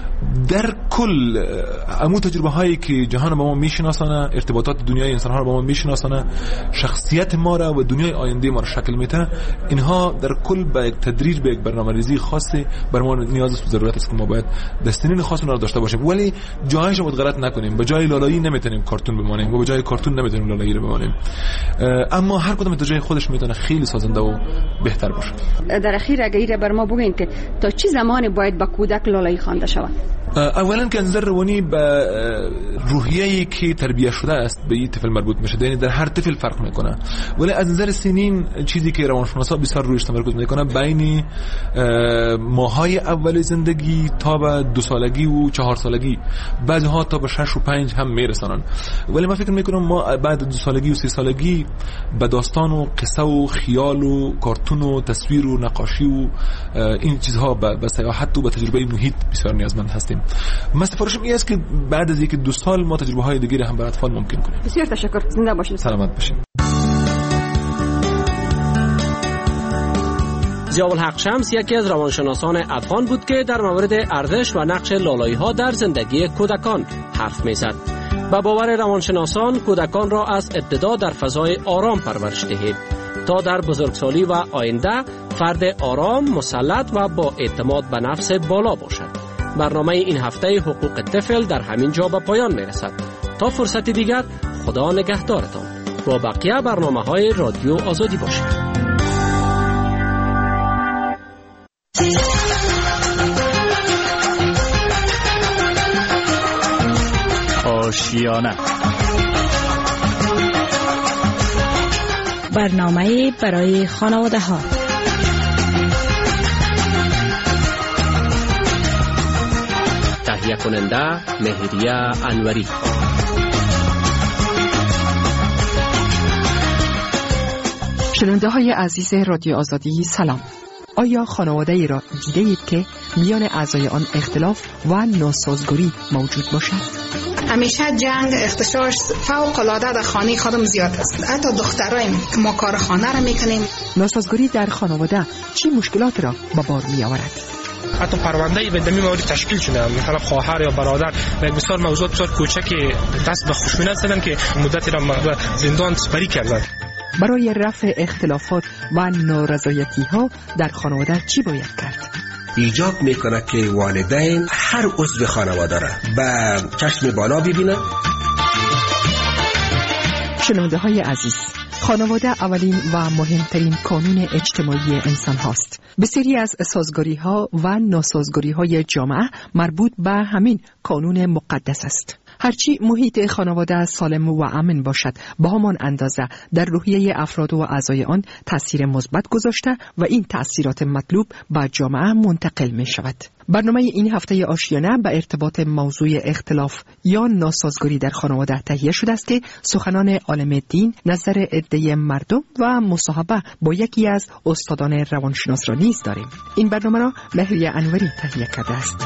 در کل امو تجربه هایی که جهان با ما میشناسانه، ارتباطات دنیای انسان ها رو با ما میشناسانه، شخصیت ما را و دنیای آینده ما را شکل میده، اینها در کل به یک تدریج به یک برنامه‌ریزی خاصی بر ما نیاز است و ضرورت است که ما باید دستنین خاص رو داشته باشیم. ولی جایش رو غلط نکنیم، به جای لالایی نمیتونیم کارتون بمانیم و به جای کارتون نمیتونیم لالایی رو بمانیم، اما هر کدوم در جای خودش میتونه خیلی سازنده و بهتر باشه. در اخیر اگر بر ما بگین که تا چه زمانی باید با کودک لالایی خوانده شود؟ اولا که نظر روانی به روحیه‌ای که تربیت شده است به این طفل مربوط میشه، یعنی در هر طفل فرق میکنه. ولی از نظر سنین چیزی که روانشناسا بسیار رویش تمرکز میکنه بین ماهای اول زندگی تا به 2 سالگی و 4 سالگی، بعضی ها تا به 6 و 5 هم میرسانن. ولی من فکر میکنم ما بعد 2 سالگی و 3 سالگی به داستان و قصه و خیال و کارتون و تصویر و نقاشی و این چیزها به سیاحت و به تجربه محیط بسیار نیازمند هستیم. من سفارشم این است که بعد از 1-2 سال ما تجربه های دیگه هم برای اطفال ممکن کنیم. بسیار تشکر، زنده باشید. سلامت باشید. ضیاءالحق شمس یکی از روانشناسان افغان بود که در مورد ارزش و نقش لالایی ها در زندگی کودکان حرف میزد. به باور روانشناسان کودکان را از ابتدا در فضای آرام پرورش دهید تا در بزرگسالی و آینده فرد آرام، مسلط و با اعتماد به نفس بالا باشد. برنامه این هفته حقوق طفل در همین جا به پایان میرسد. تا فرصت دیگر خدا نگهدارتان. با بقیه برنامه‌های رادیو آزادی باشید. آشیانه، برنامه برای خانواده ها. تهیه کننده مهریه انوری. شنونده های عزیز رادیو آزادی سلام. آیا خانواده ای را دیده اید که میان اعضای آن اختلاف و ناسازگاری موجود باشد؟ همیشه جنگ اختشاش فوق العاده در خانه خودم زیاد است. حتی دخترایم که ما کار خانه را میکنیم. ناسازگاری در خانواده چه مشکلات را به بار می آورد؟ حتی پرونده به دمی موارد تشکیل شده، مثلا خواهر یا برادر یک بسیار موضوع بسیار کوچک دست به خشونت زدن که مدتی را به زندان سپری کردند. برای رفع اختلافات و نارضایتی ها در خانواده چی باید کرد؟ ایجاب میکنه که والدین هر عضو خانواده را به چشم بالا ببینند. شنونده های عزیز، خانواده اولین و مهمترین کانون اجتماعی انسان هاست. بسیاری از سازگاری ها و ناسازگاری های جامعه مربوط به همین کانون مقدس است. هرچی محیط خانواده سالم و امن باشد، با همان اندازه در روحیه افراد و اعضای آن تأثیر مثبت گذاشته و این تأثیرات مطلوب به جامعه منتقل می شود. برنامه این هفته آشیانه به ارتباط موضوع اختلاف یا ناسازگاری در خانواده تهیه شده است که سخنان عالم دین، نظر عده مردم و مصاحبه با یکی از استادان روانشناس را نیز داریم. این برنامه را مهریه انوری تهیه کرده است.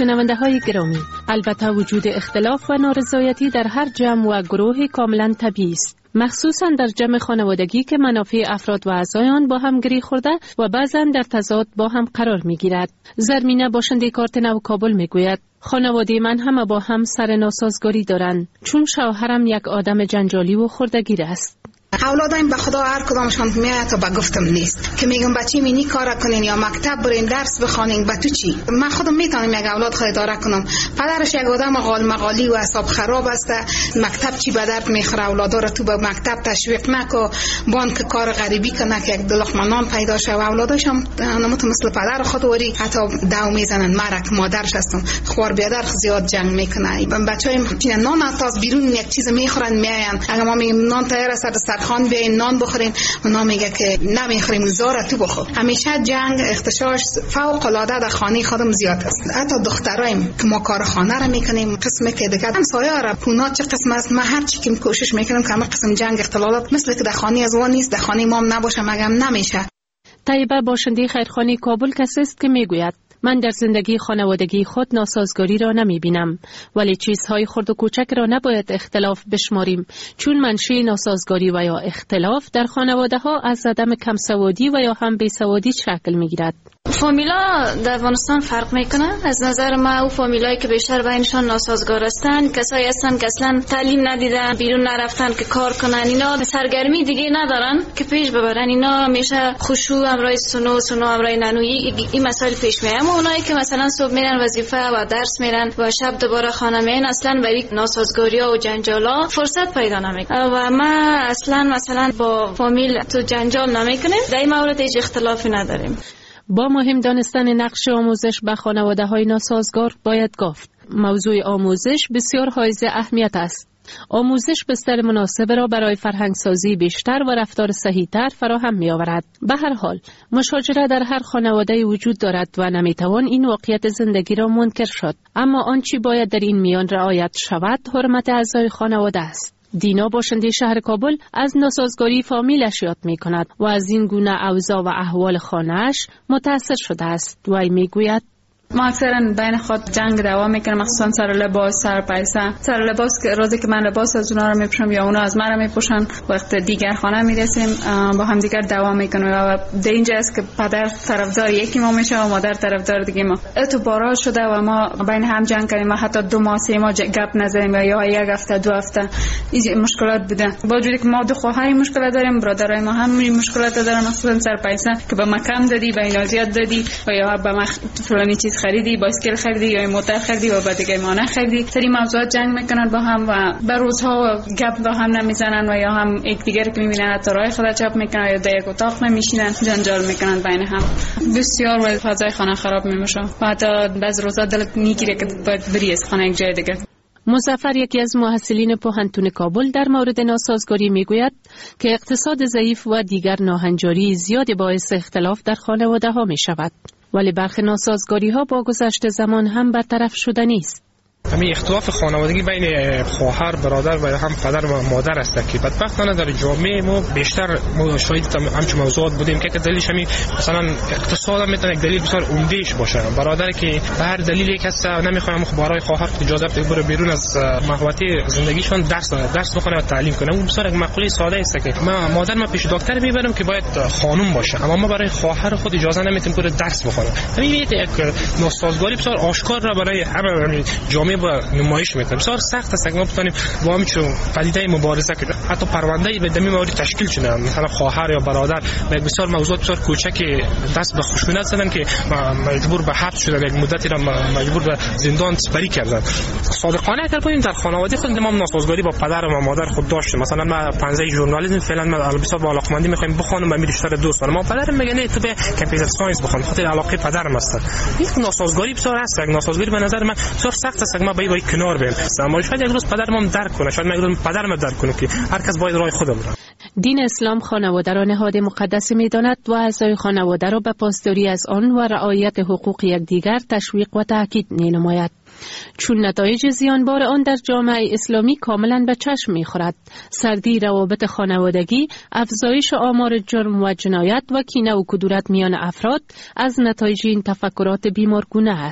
شنونده های گرامی، البته وجود اختلاف و نارضایتی در هر جمع و گروه کاملا طبیعی است، مخصوصا در جمع خانوادگی که منافع افراد و اعضای آن با هم گره خورده و بعضا در تضاد با هم قرار می گیرد. زرمینه باشنده کارت نو کابل می گوید خانواده من همه با هم سر ناسازگاری دارند، چون شوهرم یک آدم جنجالی و خردگیر است. اولادایم به خدا هر کدامشان میاد تا به گفتم نیست که میگم بچه مینی کار کنین یا مکتب برین درس بخونین. به تو چی؟ من خودم میتونم یک اولاد خود اداره کنم. پدرش یک آدم غال مغالی و اعصاب خراب است. مکتب چی به درد میخوره؟ اولادا رو تو به مکتب تشویق نکو، بانک کار غریبی کنه که یک دلخمه نان پیدا شه. و اولاداش هم نموت مثل پدر خود وری حتی دو میزنن. مرک مادرش هستم خوار بیادر زیاد جنگ میکنه. بچه‌ایم نان از بیرون یک چیز میخورن میاین. اگه ما میگیم نان تیار است خان بیاین نان بخورین، اونا میگه که نمیخوریم زاره تو بخور. همیشه جنگ اختشاش فوق العاده در خانه خودم زیاد است. حتی دخترایم که ما کار خانه را میکنیم قسمی که دیگه همسایه را پونا چه قسم است، ما هر چی که کوشش میکنیم که همه قسم جنگ اختلالات مثل که در خانه از وان نیست، در خانه ما نباشه مگم نمیشه. طیبه باشنده خیرخانه کابل کسی است که میگوید من در زندگی خانوادگی خود ناسازگاری را نمی بینم، ولی چیزهای خرد و کوچک را نباید اختلاف بشماریم، چون منشأ ناسازگاری و یا اختلاف در خانواده ها از عدم کمسوادی و یا هم بیسوادی شکل می گیرد. فامیلا در افغانستان فرق میکنه. از نظر ما او فامیلایی که بیشتر بینشان ناسازگار هستن کسایی هستن که اصلا تعلیم ندیدن، بیرون نرفتن که کار کنن، اینا سرگرمی دیگه ندارن که پیش ببرن. اینا همیشه خشوع امرای سنو امرای ننویی این مسائل پیش میاد. اما اونایی که مثلا صبح میرن وظیفه و درس میرن و شب دوباره خانه میان اصلا برای ناسازگاری‌ها و جنجالا فرصت پیدا نمیکنن. و ما اصلا مثلا با فامیل تو جنجال نمیکنیم. در این مورد هیچ اختلافی نداریم. با مهم دانستن نقش آموزش به خانواده‌های ناسازگار باید گفت موضوع آموزش بسیار حائز اهمیت است. آموزش بستر مناسب را برای فرهنگسازی بیشتر و رفتار صحیح‌تر فراهم می‌آورد. به هر حال مشاجره در هر خانواده وجود دارد و نمی‌توان این واقعیت زندگی را منکر شد، اما آنچه باید در این میان رعایت شود حرمت اعضای خانواده است. دینا باشنده شهر کابل از ناسازگاری فامیلش یاد می کند و از این گونه اوضاع و احوال خانه‌اش متأثر شده است. وی می گوید ما اکثرا بین خود جنگ دوام میکنم، مخصوصا سر لباس، سر پیسه. سر لباس که روزی که من لباس از اونا رو میپوشم یا اونا از من رو میپوشن، وقت دیگر خانه میرسیم با هم دیگر دوام میکنیم و در اینجا است که پدر طرفدار یکی ما میشه و مادر طرفدار دیگه ما. اعتبارات شده و ما بین هم جنگ کردیم و حتی 2 ماه 3 ماه گپ نزدیم یا 1 هفته 2 هفته. این مشکلات بوده. با وجودی که ما 2 خواهر مشکلات داریم، برادرای ما هم مشکلات دارن، مخصوصا سر پیسه که به ما کم دادی، به اینا زیاد دادی و یا به ما فلانی چیز خریدی، بایسکل خریدی یا موتور خریدی و بعد دیگه ما نخریدی. سری موضوعات جنگ میکنن با هم و به روزها گپ با هم نمیزنن و یا هم یکدیگر که میبینن تا راه خدا چاپ میکنن یا در یک اتاق نمیشینن، جنجال میکنن بین هم. بسیار و فضای خانه خراب میشه و حتی بعض روزا دلت میگیره که باید بری از خانه یک جای دیگه. مظفر یکی از محصلین پوهنتون کابل در مورد ناسازگاری میگوید که اقتصاد ضعیف و دیگر ناهنجاری زیاد باعث اختلاف در خانواده ها می شود، ولی برخی ناسازگاری ها با گذشت زمان هم برطرف شده نیست. همین اختلاف خانوادگی بین خواهر برادر و هم پدر و مادر است که بدبختانه در جامعه ما بیشتر شاهد همچین موضوعات بودیم که دلیلش همین مثلا اقتصاد هم میتونه یک دلیل بسیار عمدهش باشه. برادر که به هر دلیلی کس نمیخواد برای خواهر اجازه بده بیرون از محوطه زندگیشون درس بخونه و تعلیم کنه. اون بسیار یک مقوله ساده است که مادر ما پیش دکتر میبرم که باید خانم باشه، اما ما برای خواهر خود اجازه نمیتیم که درس بخونه. همین یک ناسازگاری بسیار آشکار را برای همه جامعه با نمایش میکنه. بسیار سخت است که ما بتونیم با همین پدیده مبارزه کنیم. حتی پرونده به دمی مورد تشکیل شده، مثلا خواهر یا برادر بسیار موضوعات بسیار کوچک دست به خشونت زدن که مجبور به حبس شدن، یک مدتی را مجبور به زندان سپری کردن. صادقانه اگر بگیم در خانواده خود ما ناسازگاری با پدر و مادر خود داشتیم. مثلا ما 15 ژورنالیسم فعلا ما بسیار با علاقمندی میخوایم بخونم و میرشته دوست دارم. ما پدرم میگه نه تو به کامپیوتر ساینس بخون، خاطر علاقه پدرم است. این ناسازگاری بسیار است. ناسازگاری به نظر من بسیار سخت است. ما باید کنار بیم. اما شاید یک روز پدرم درک کنه، شاید یک روز پدرم درک کنه که هر کس باید راه خودش بره. دین اسلام خانواده را نهاد مقدس می‌داند و اعضای خانواده را به پاسداری از آن و رعایت حقوق یکدیگر تشویق و تاکید می‌نماید، چون نتایج زیانبار آن در جامعه اسلامی کاملا به چشم می‌خورد. سردی روابط خانوادگی، افزایش آمار جرم و جنایت و کینه و کدورت میان افراد از نتایج این تفکرات بیمارگونه است.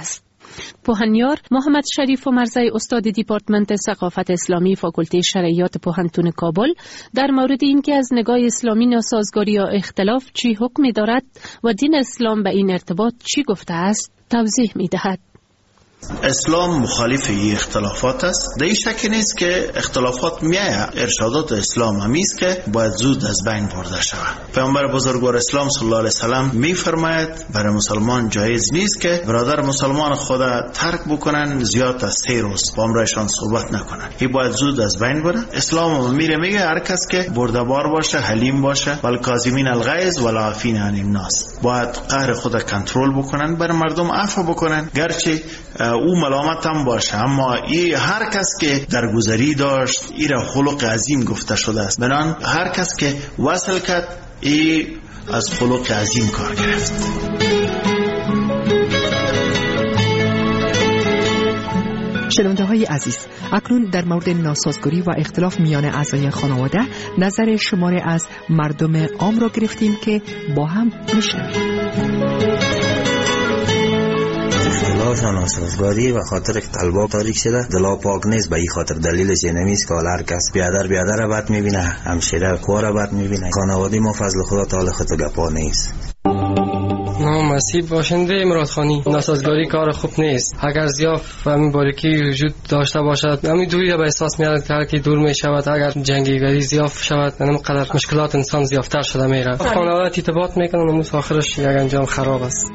پوهنیار محمد شریف عمرزی استاد دیپارتمنت ثقافت اسلامی فاکولته شرعیات پوهنتون کابل در مورد اینکه از نگاه اسلامی ناسازگاری یا اختلاف چی حکمی دارد و دین اسلام به این ارتباط چی گفته است توضیح می‌دهد. اسلام مخالف این اختلافات است. در این شک نیست که اختلافات میایه. ارشادات اسلام همی است که باید زود از بین برده شود. پیامبر بزرگوار اسلام صلی الله علیه و سلم میفرماید برای مسلمان جایز نیست که برادر مسلمان خود ترک بکنن زیاد از 3 روز با همراهشان صحبت نکنن. این باید زود از بین بره. اسلام میگه هر کس که بردبار باشه، حلیم باشه، والکاظمین الغیظ والعافین عن الناس، باید قهر خود کنترل بکنن، بر مردم عفو بکنن، گرچه او ملامت هم باشه، اما این هر کس که درگذری داشت این خلق عظیم گفته شده است. بنان هر کس که وصل کرد این از خلق عظیم کار گرفت. شنونده های عزیز، اکنون در مورد ناسازگاری و اختلاف میان اعضای خانواده نظر شماری از مردم عام را گرفتیم که با هم میشنویم. اختلاف و ناسازگاری و خاطر که طلبا تاریک شده دلا پاک نیست. به این خاطر دلیلش نمیست که هر کس بیادر را بد میبینه، همشیره کور را بد میبینه. خانواده ما فضل خدا تعالی خط گپا نیست. نام مسیح باشنده امراد خانی. ناسازگاری کار خوب نیست. اگر زیاف و همین باریکی وجود داشته باشد، همین دوری را به احساس میاد که هر کی دور می شود، اگر جنگیگری زیاف شود، اینقدر مشکلات انسان زیافتر شده میره. خانواده ارتباط میکنن و آخرش یک انجام خراب است.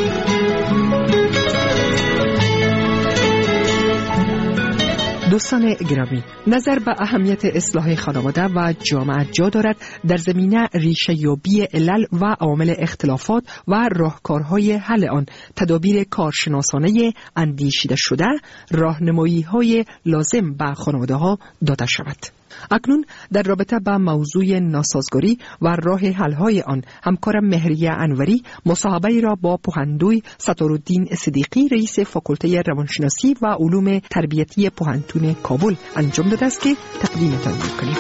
دوستان گرامی، نظر به اهمیت اصلاح خانواده و جامعه جا دارد در زمینه ریشه یابی علل و عوامل اختلافات و راهکارهای حل آن، تدابیر کارشناسانه اندیشیده شده، راهنمایی‌های لازم به خانواده‌ها داده شود. اکنون در رابطه با موضوع ناسازگاری و راه حل‌های آن همکارم مهریه انوری مصاحبه را با پوهندوی ستارالدین صدیقی رئیس فاکولته روانشناسی و علوم تربیتی پوهنتون کابل انجام داده است که تقدیمتان می‌کنیم.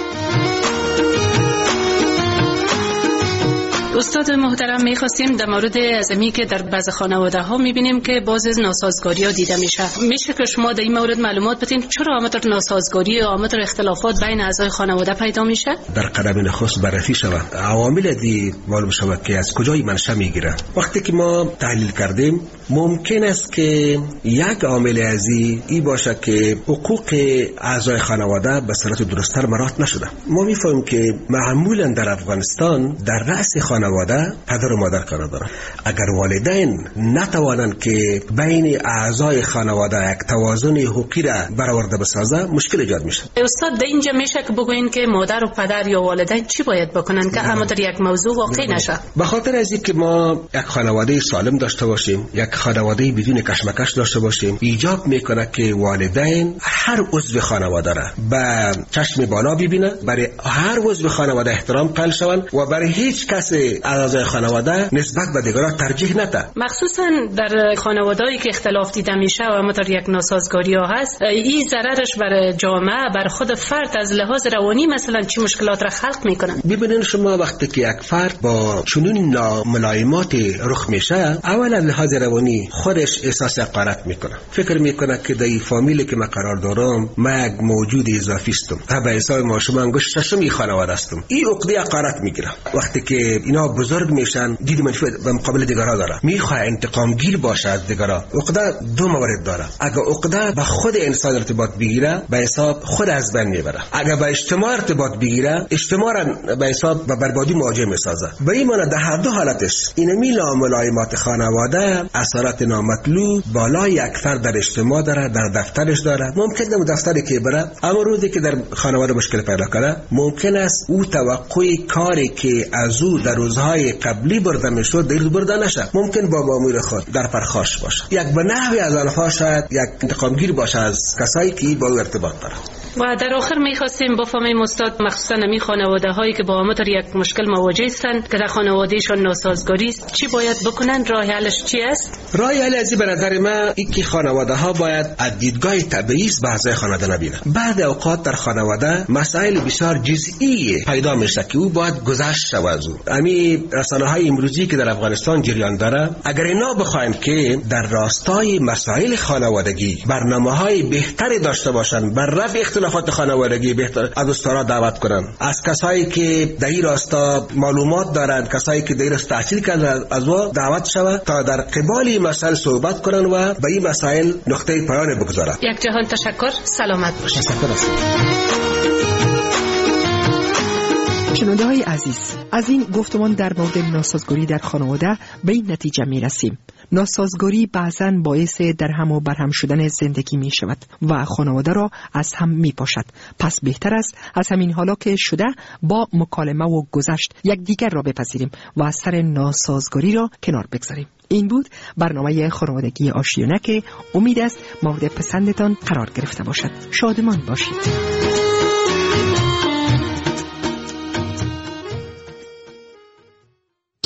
استاد محترم، می‌خواستیم در مورد از اینی که در بعض خانواده‌ها می‌بینیم که باز از ناسازگاری‌ها دیده میشه که شما در این مورد معلومات بدین چرا آمدر ناسازگاری و آمدر اختلافات بین اعضای خانواده پیدا میشه؟ در قدم نخست بررسی شود عوامل دی معلوم شود که از کجای منشأ میگیره. وقتی که ما تحلیل کردیم ممکن است که یک عامل از این باشه که حقوق اعضای خانواده به صورت درست‌تر مراعات نشده. ما می‌فهمیم که معمولاً در افغانستان در رأس خانواده پدر و مادر قرار دارند. اگر والدین نتوانند که بین اعضای خانواده یک توازن حقوقی را برآورده بسازه مشکل ایجاد میشه. استاد در اینجا میشه که بگوین که مادر و پدر یا والدین چی باید بکنن که اما در یک موضوع واقع نشه؟ به خاطر از اینکه ما یک خانواده سالم داشته باشیم، یک خانواده بدون کشمکش داشته باشیم، ایجاب میکنه که والدین هر عضو خانواده را به چشم بالا ببینه، برای هر عضو خانواده احترام قائل شوند و برای هیچ کس اعضای خانواده نسبت به دیگران ترجیح نده. مخصوصا در خانواده‌ای که اختلاف دیده میشه و همونطور یک ناسازگاری ها هست، این ضررش بر جامعه، بر خود فرد از لحاظ روانی مثلا چه مشکلات را خلق میکنه؟ ببینید شما وقتی که یک فرد با چنین ناملایمات رخ میشه، اولا لحاظ روانی خودش احساس حقارت میکنه، فکر میکنه که در فامیلی که من قرار دارم من یک موجود اضافی هستم، به حساب ما شما انگشت ششم خانواده هستم. این عقده حقارت میگیره. وقتی که اینا بزرگ میشن دید منفی به مقابل دیگران داره، میخواد انتقام گیر باشه از دیگران. عقده دو مورد داره. اگر عقده به خود انسان ارتباط بگیره به حساب خود از بین میبره، اگر به اجتماع ارتباط بگیره اجتماع را به حساب به بربادی مواجه میسازه. به این معنی در هر دو حالتش اینمی ناملایمات خانواده اثرات نامطلوب بالای یک فرد در اجتماع داره، در دفترش داره. ممکن است دفتری که بره اما روزی که در خانواده مشکل پیدا کنه ممکن است او توقع کاری که از او در روزهای قبلی برده میشد در برده نشه، ممکن با مامور خود در پرخاش باشه. یک به نحوی از آنها شاید یک انتقامگیر باشه از کسایی که با او ارتباط داره. و در آخر می‌خواستیم بفهمیم استاد مخصوصا می خانواده‌هایی که با همطور یک مشکل مواجه هستند که در خانوادهشون ناسازگاری است چی باید بکنن؟ راه حلش چی است؟ راه حل از به نظر من اینکه خانواده‌ها باید از دیدگاه تبعیض بعضی خانواده نبینن. بعد اوقات در خانواده مسائل بسیار جزئی پیدا میشه که او باید گذشت شود از او. امی رسانه‌های امروزی که در افغانستان جریان داره اگر اینا بخواین که در راستای مسائل خانوادگی برنامه‌های بهتری داشته باشن بر رفع اختلافات خانوادگی بهتر از استادان دعوت کنن، از کسایی که در این راستا معلومات دارند، کسایی که در این راستا تحصیل کردند از او دعوت شود تا در قبال مسائل صحبت کنن و به این مسائل نقطه پایان بگذارند. یک جهان تشکر، سلامت باشید. شنونده‌های عزیز، از این گفتمان در مورد ناسازگاری در خانواده به این نتیجه می رسیم: ناسازگاری بعضاً باعث در هم و برهم شدن زندگی می شود و خانواده را از هم می پاشد. پس بهتر است از همین حالا که شده با مکالمه و گذشت یکدیگر را بپذیریم و از سر ناسازگاری را کنار بگذاریم. این بود برنامه خانوادگی آشیانه که امید است مورد پسندتان قرار گرفته باشد. شادمان باشید.